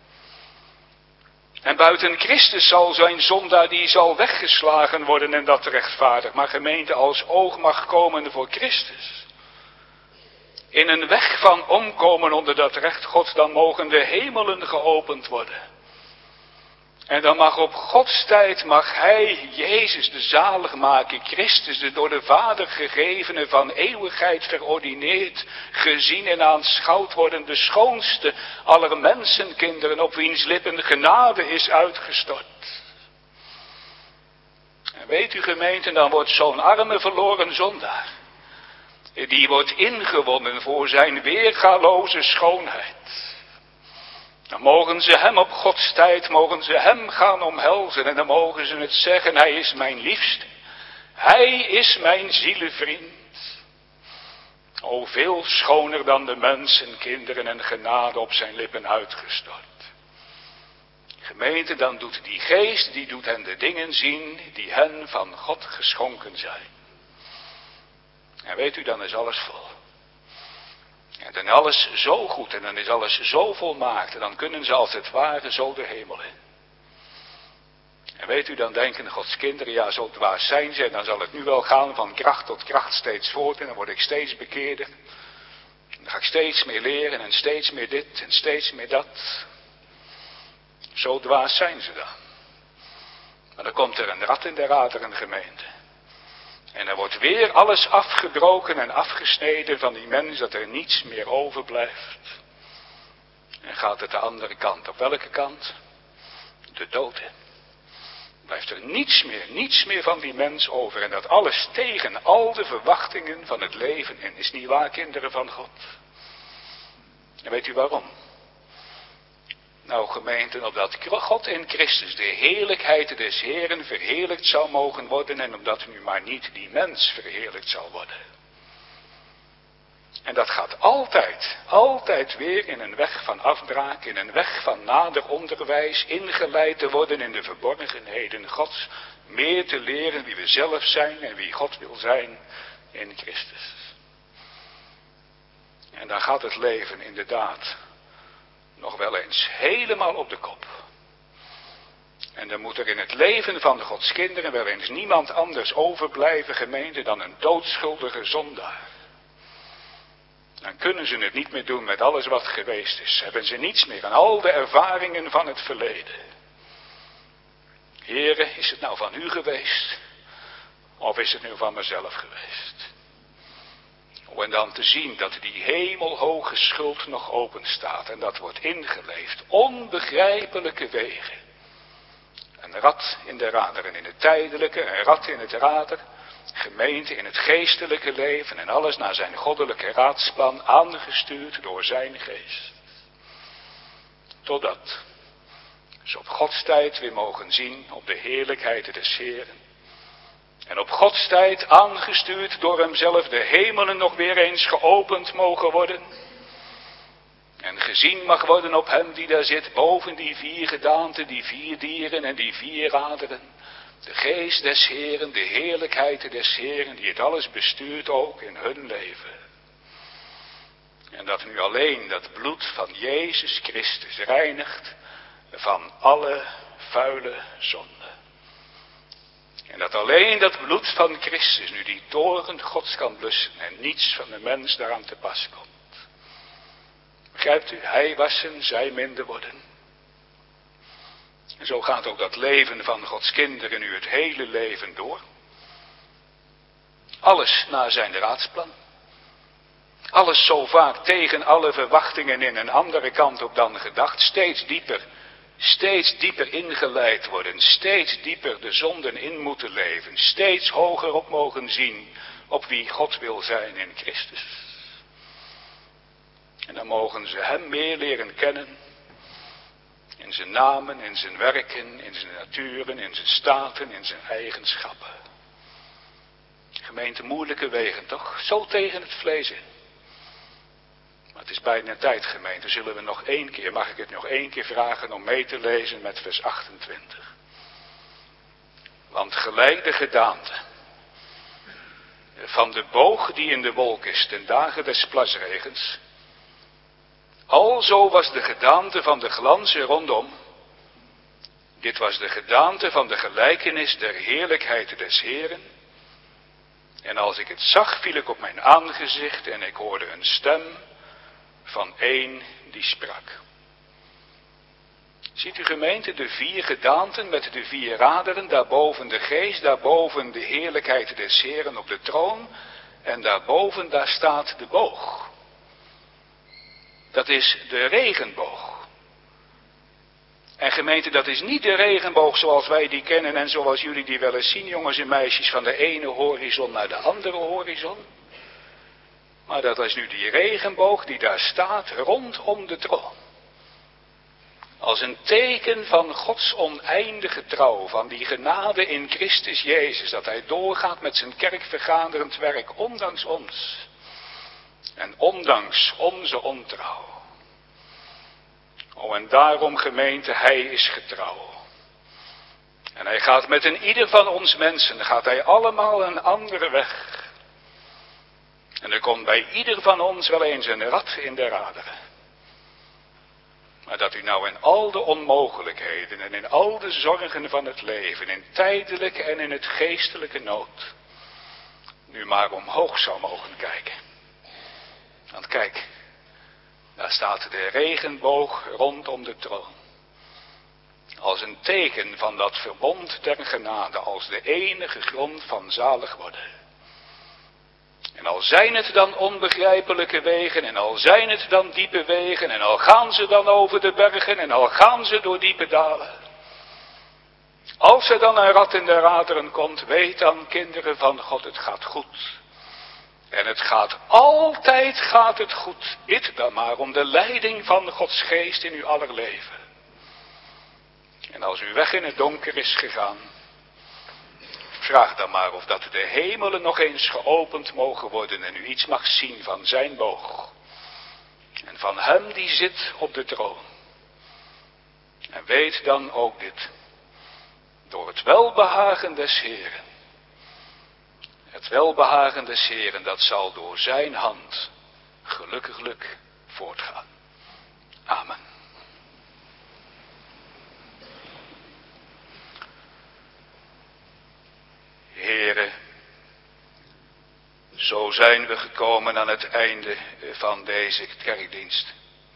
En buiten Christus zal zijn zondaar, die zal weggeslagen worden en dat rechtvaardig. Maar gemeente, als oog mag komen voor Christus. In een weg van omkomen onder dat recht Gods, dan mogen de hemelen geopend worden. En dan mag op Gods tijd, mag hij, Jezus, de zaligmaker, Christus, de door de Vader gegevene, van eeuwigheid verordineerd, gezien en aanschouwd worden, de schoonste aller mensenkinderen, op wiens lippen genade is uitgestort. En weet u, gemeente, dan wordt zo'n arme verloren zondaar, die wordt ingewonnen voor zijn weergaloze schoonheid. Dan mogen ze hem op Gods tijd, mogen ze hem gaan omhelzen en dan mogen ze het zeggen, hij is mijn liefste, hij is mijn zielevriend. O, veel schoner dan de mensen, kinderen en genade op zijn lippen uitgestort. Gemeente, dan doet die geest, die doet hen de dingen zien die hen van God geschonken zijn. En weet u, dan is alles vol. En dan alles zo goed en dan is alles zo volmaakt en dan kunnen ze als het ware zo de hemel in. En weet u, dan denken Gods kinderen, ja, zo dwaas zijn ze en dan zal het nu wel gaan van kracht tot kracht steeds voort en dan word ik steeds bekeerder. En dan ga ik steeds meer leren en steeds meer dit en steeds meer dat. Zo dwaas zijn ze dan. Maar dan komt er een rat in de raderen, gemeente. En er wordt weer alles afgebroken en afgesneden van die mens, dat er niets meer overblijft. En gaat het de andere kant. Op welke kant? De dood in. Blijft er niets meer van die mens over. En dat alles tegen al de verwachtingen van het leven in. Is niet waar, kinderen van God? En weet u waarom? Nou, gemeenten, opdat God in Christus de heerlijkheid des Heeren verheerlijkt zou mogen worden en omdat nu maar niet die mens verheerlijkt zal worden. En dat gaat altijd weer in een weg van afbraak, in een weg van nader onderwijs, ingeleid te worden in de verborgenheden Gods, meer te leren wie we zelf zijn en wie God wil zijn in Christus. En dan gaat het leven inderdaad nog wel eens helemaal op de kop. En dan moet er in het leven van Gods kinderen wel eens niemand anders overblijven, gemeente, dan een doodschuldige zondaar. Dan kunnen ze het niet meer doen met alles wat geweest is. Hebben ze niets meer aan al de ervaringen van het verleden. Here, is het nou van u geweest? Of is het nu van mezelf geweest? en dan te zien dat die hemelhoge schuld nog open staat en dat wordt ingeleefd. Onbegrijpelijke wegen. Een rad in de raderen in het tijdelijke, een rad in het rader. Gemeente in het geestelijke leven en alles naar zijn goddelijke raadsplan aangestuurd door zijn geest. Totdat ze op Gods tijd weer mogen zien op de heerlijkheid des Heeren. En op Gods tijd aangestuurd door hemzelf de hemelen nog weer eens geopend mogen worden. En gezien mag worden op hem die daar zit boven die 4 gedaanten, die 4 dieren en die 4 raderen. De geest des Heeren, de heerlijkheid des Heeren die het alles bestuurt ook in hun leven. En dat nu alleen dat bloed van Jezus Christus reinigt van alle vuile zonde. En dat alleen dat bloed van Christus nu die toren Gods kan blussen en niets van de mens daaraan te pas komt. Begrijpt u? Hij wassen, zij minder worden. En zo gaat ook dat leven van Gods kinderen nu het hele leven door. Alles naar zijn raadsplan. Alles zo vaak tegen alle verwachtingen in een andere kant op dan gedacht. Steeds dieper ingeleid worden. Steeds dieper de zonden in moeten leven. Steeds hoger op mogen zien op wie God wil zijn in Christus. En dan mogen ze hem meer leren kennen. In zijn namen, in zijn werken, in zijn naturen, in zijn staten, in zijn eigenschappen. Gemeente, moeilijke wegen toch? Zo tegen het vlees in. Maar het is bijna tijd, gemeente. Zullen we nog 1 keer, mag ik het nog 1 keer vragen om mee te lezen met vers 28. Want gelijk de gedaante van de boog die in de wolk is ten dagen des plasregens, alzo was de gedaante van de glans er rondom. Dit was de gedaante van de gelijkenis der heerlijkheid des Heeren. En als ik het zag, viel ik op mijn aangezicht en ik hoorde een stem van één die sprak. Ziet u, gemeente, de 4 gedaanten met de 4 raderen, daarboven de geest, daarboven de heerlijkheid des Heeren op de troon en daarboven daar staat de boog. Dat is de regenboog. En gemeente, dat is niet de regenboog zoals wij die kennen en zoals jullie die wel eens zien, jongens en meisjes, van de ene horizon naar de andere horizon. Maar dat is nu die regenboog die daar staat rondom de troon. Als een teken van Gods oneindige trouw, van die genade in Christus Jezus, dat hij doorgaat met zijn kerkvergaderend werk, ondanks ons. En ondanks onze ontrouw. Oh, en daarom, gemeente, hij is getrouw. En hij gaat met een ieder van ons mensen, gaat hij allemaal een andere weg. En er komt bij ieder van ons wel eens een rad in de raderen. Maar dat u nou in al de onmogelijkheden en in al de zorgen van het leven, in tijdelijke en in het geestelijke nood, nu maar omhoog zou mogen kijken. Want kijk, daar staat de regenboog rondom de troon. Als een teken van dat verbond der genade, als de enige grond van zalig worden. En al zijn het dan onbegrijpelijke wegen, en al zijn het dan diepe wegen, en al gaan ze dan over de bergen, en al gaan ze door diepe dalen. Als er dan een rad in de raderen komt, weet dan, kinderen van God, het gaat goed. En het gaat altijd goed. Bid dan maar om de leiding van Gods geest in uw aller leven. En als uw weg in het donker is gegaan, vraag dan maar of dat de hemelen nog eens geopend mogen worden en u iets mag zien van zijn boog. En van hem die zit op de troon. En weet dan ook dit. Door het welbehagen des Heeren. Het welbehagen des Heeren, dat zal door zijn hand gelukkiglijk voortgaan. Amen. Heere, zo zijn we gekomen aan het einde van deze kerkdienst.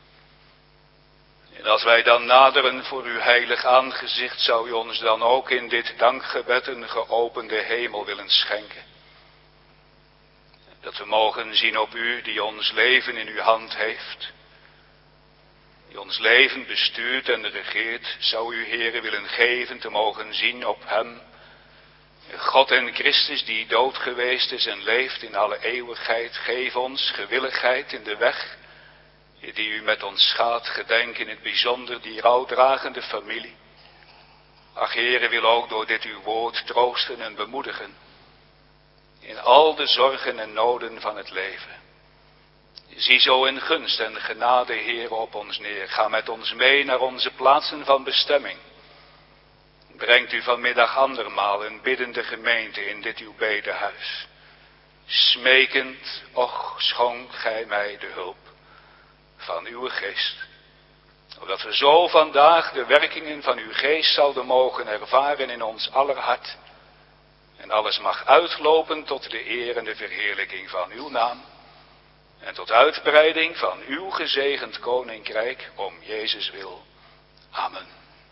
En als wij dan naderen voor uw heilig aangezicht, zou u ons dan ook in dit dankgebed een geopende hemel willen schenken. Dat we mogen zien op u die ons leven in uw hand heeft. Die ons leven bestuurt en regeert. Zou u, Heere, willen geven te mogen zien op hem. God en Christus die dood geweest is en leeft in alle eeuwigheid. Geef ons gewilligheid in de weg die u met ons gaat. Gedenk in het bijzonder die rouwdragende familie. Ach, Heere, wil ook door dit uw woord troosten en bemoedigen. In al de zorgen en noden van het leven. Zie zo in gunst en genade, Heere, op ons neer. Ga met ons mee naar onze plaatsen van bestemming. Brengt u vanmiddag andermaal een biddende gemeente in dit uw bedehuis. Smekend, och, schonk gij mij de hulp van uw geest. Opdat we zo vandaag de werkingen van uw geest zouden mogen ervaren in ons aller hart. En alles mag uitlopen tot de eer en de verheerlijking van uw naam. En tot uitbreiding van uw gezegend koninkrijk om Jezus wil. Amen.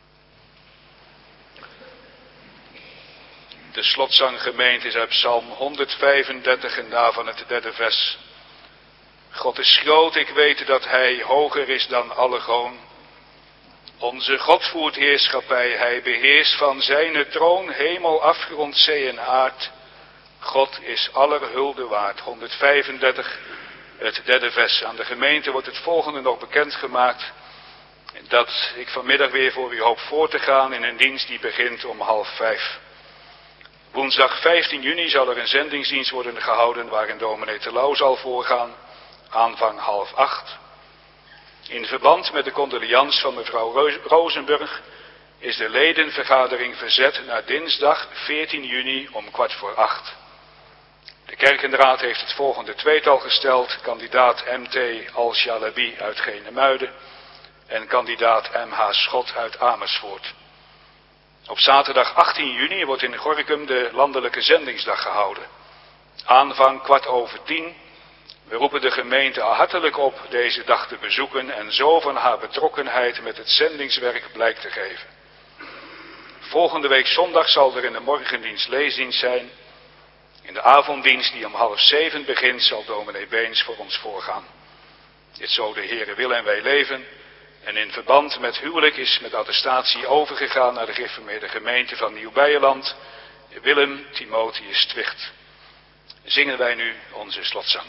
De slotzanggemeente is uit Psalm 135 en daarvan het 3e vers. God is groot, ik weet dat hij hoger is dan alle goon. Onze God voert heerschappij, hij beheerst van zijne troon hemel, afgrond, zee en aard. God is aller hulde waard. 135, het 3e vers. Aan de gemeente wordt het volgende nog bekendgemaakt. Dat ik vanmiddag weer voor u hoop voor te gaan in een dienst die begint om 4:30. Woensdag 15 juni zal er een zendingsdienst worden gehouden waarin dominee Terlouw zal voorgaan. Aanvang 7:30. In verband met de condoleans van mevrouw Rozenburg is de ledenvergadering verzet naar dinsdag 14 juni om 7:15. De kerkenraad heeft het volgende tweetal gesteld: kandidaat MT Al-Shalabi uit Genemuiden en kandidaat MH Schot uit Amersfoort. Op zaterdag 18 juni wordt in Gorinchem de landelijke zendingsdag gehouden. Aanvang 10:15. We roepen de gemeente hartelijk op deze dag te bezoeken en zo van haar betrokkenheid met het zendingswerk blijk te geven. Volgende week zondag zal er in de morgendienst leesdienst zijn. In de avonddienst die om 6:30 begint zal dominee Beens voor ons voorgaan. Dit zo de Heere wil en wij leven. En in verband met huwelijk is met attestatie overgegaan naar de gereformeerde gemeente van Nieuw-Beierland, Willem Timotheus Twicht. Zingen wij nu onze slotzang.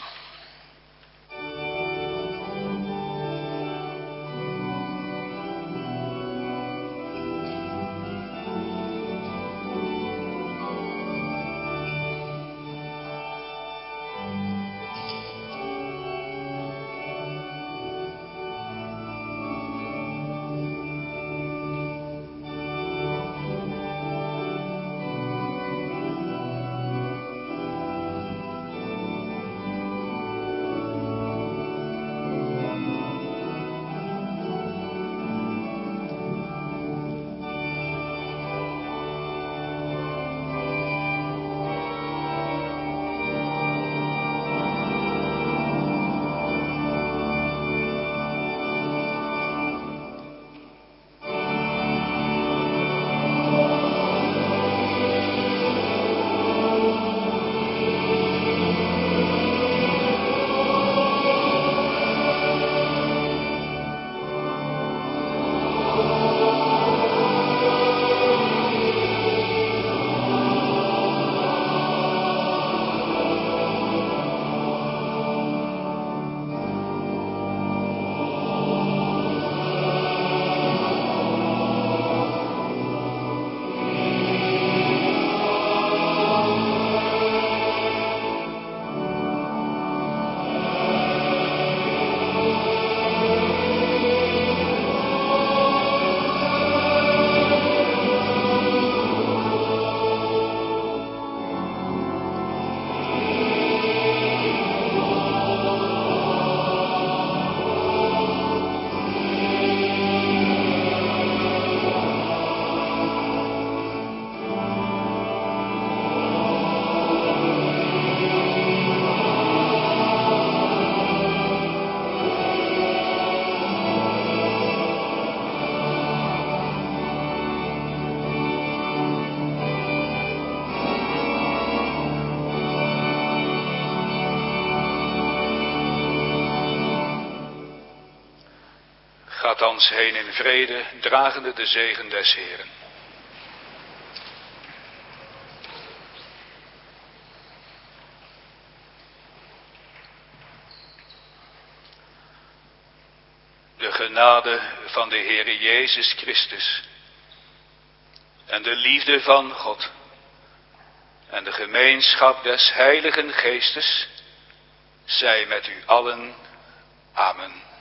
Ga thans heen in vrede, dragende de zegen des Heeren. De genade van de Heere Jezus Christus en de liefde van God en de gemeenschap des Heiligen Geestes zij met u allen. Amen.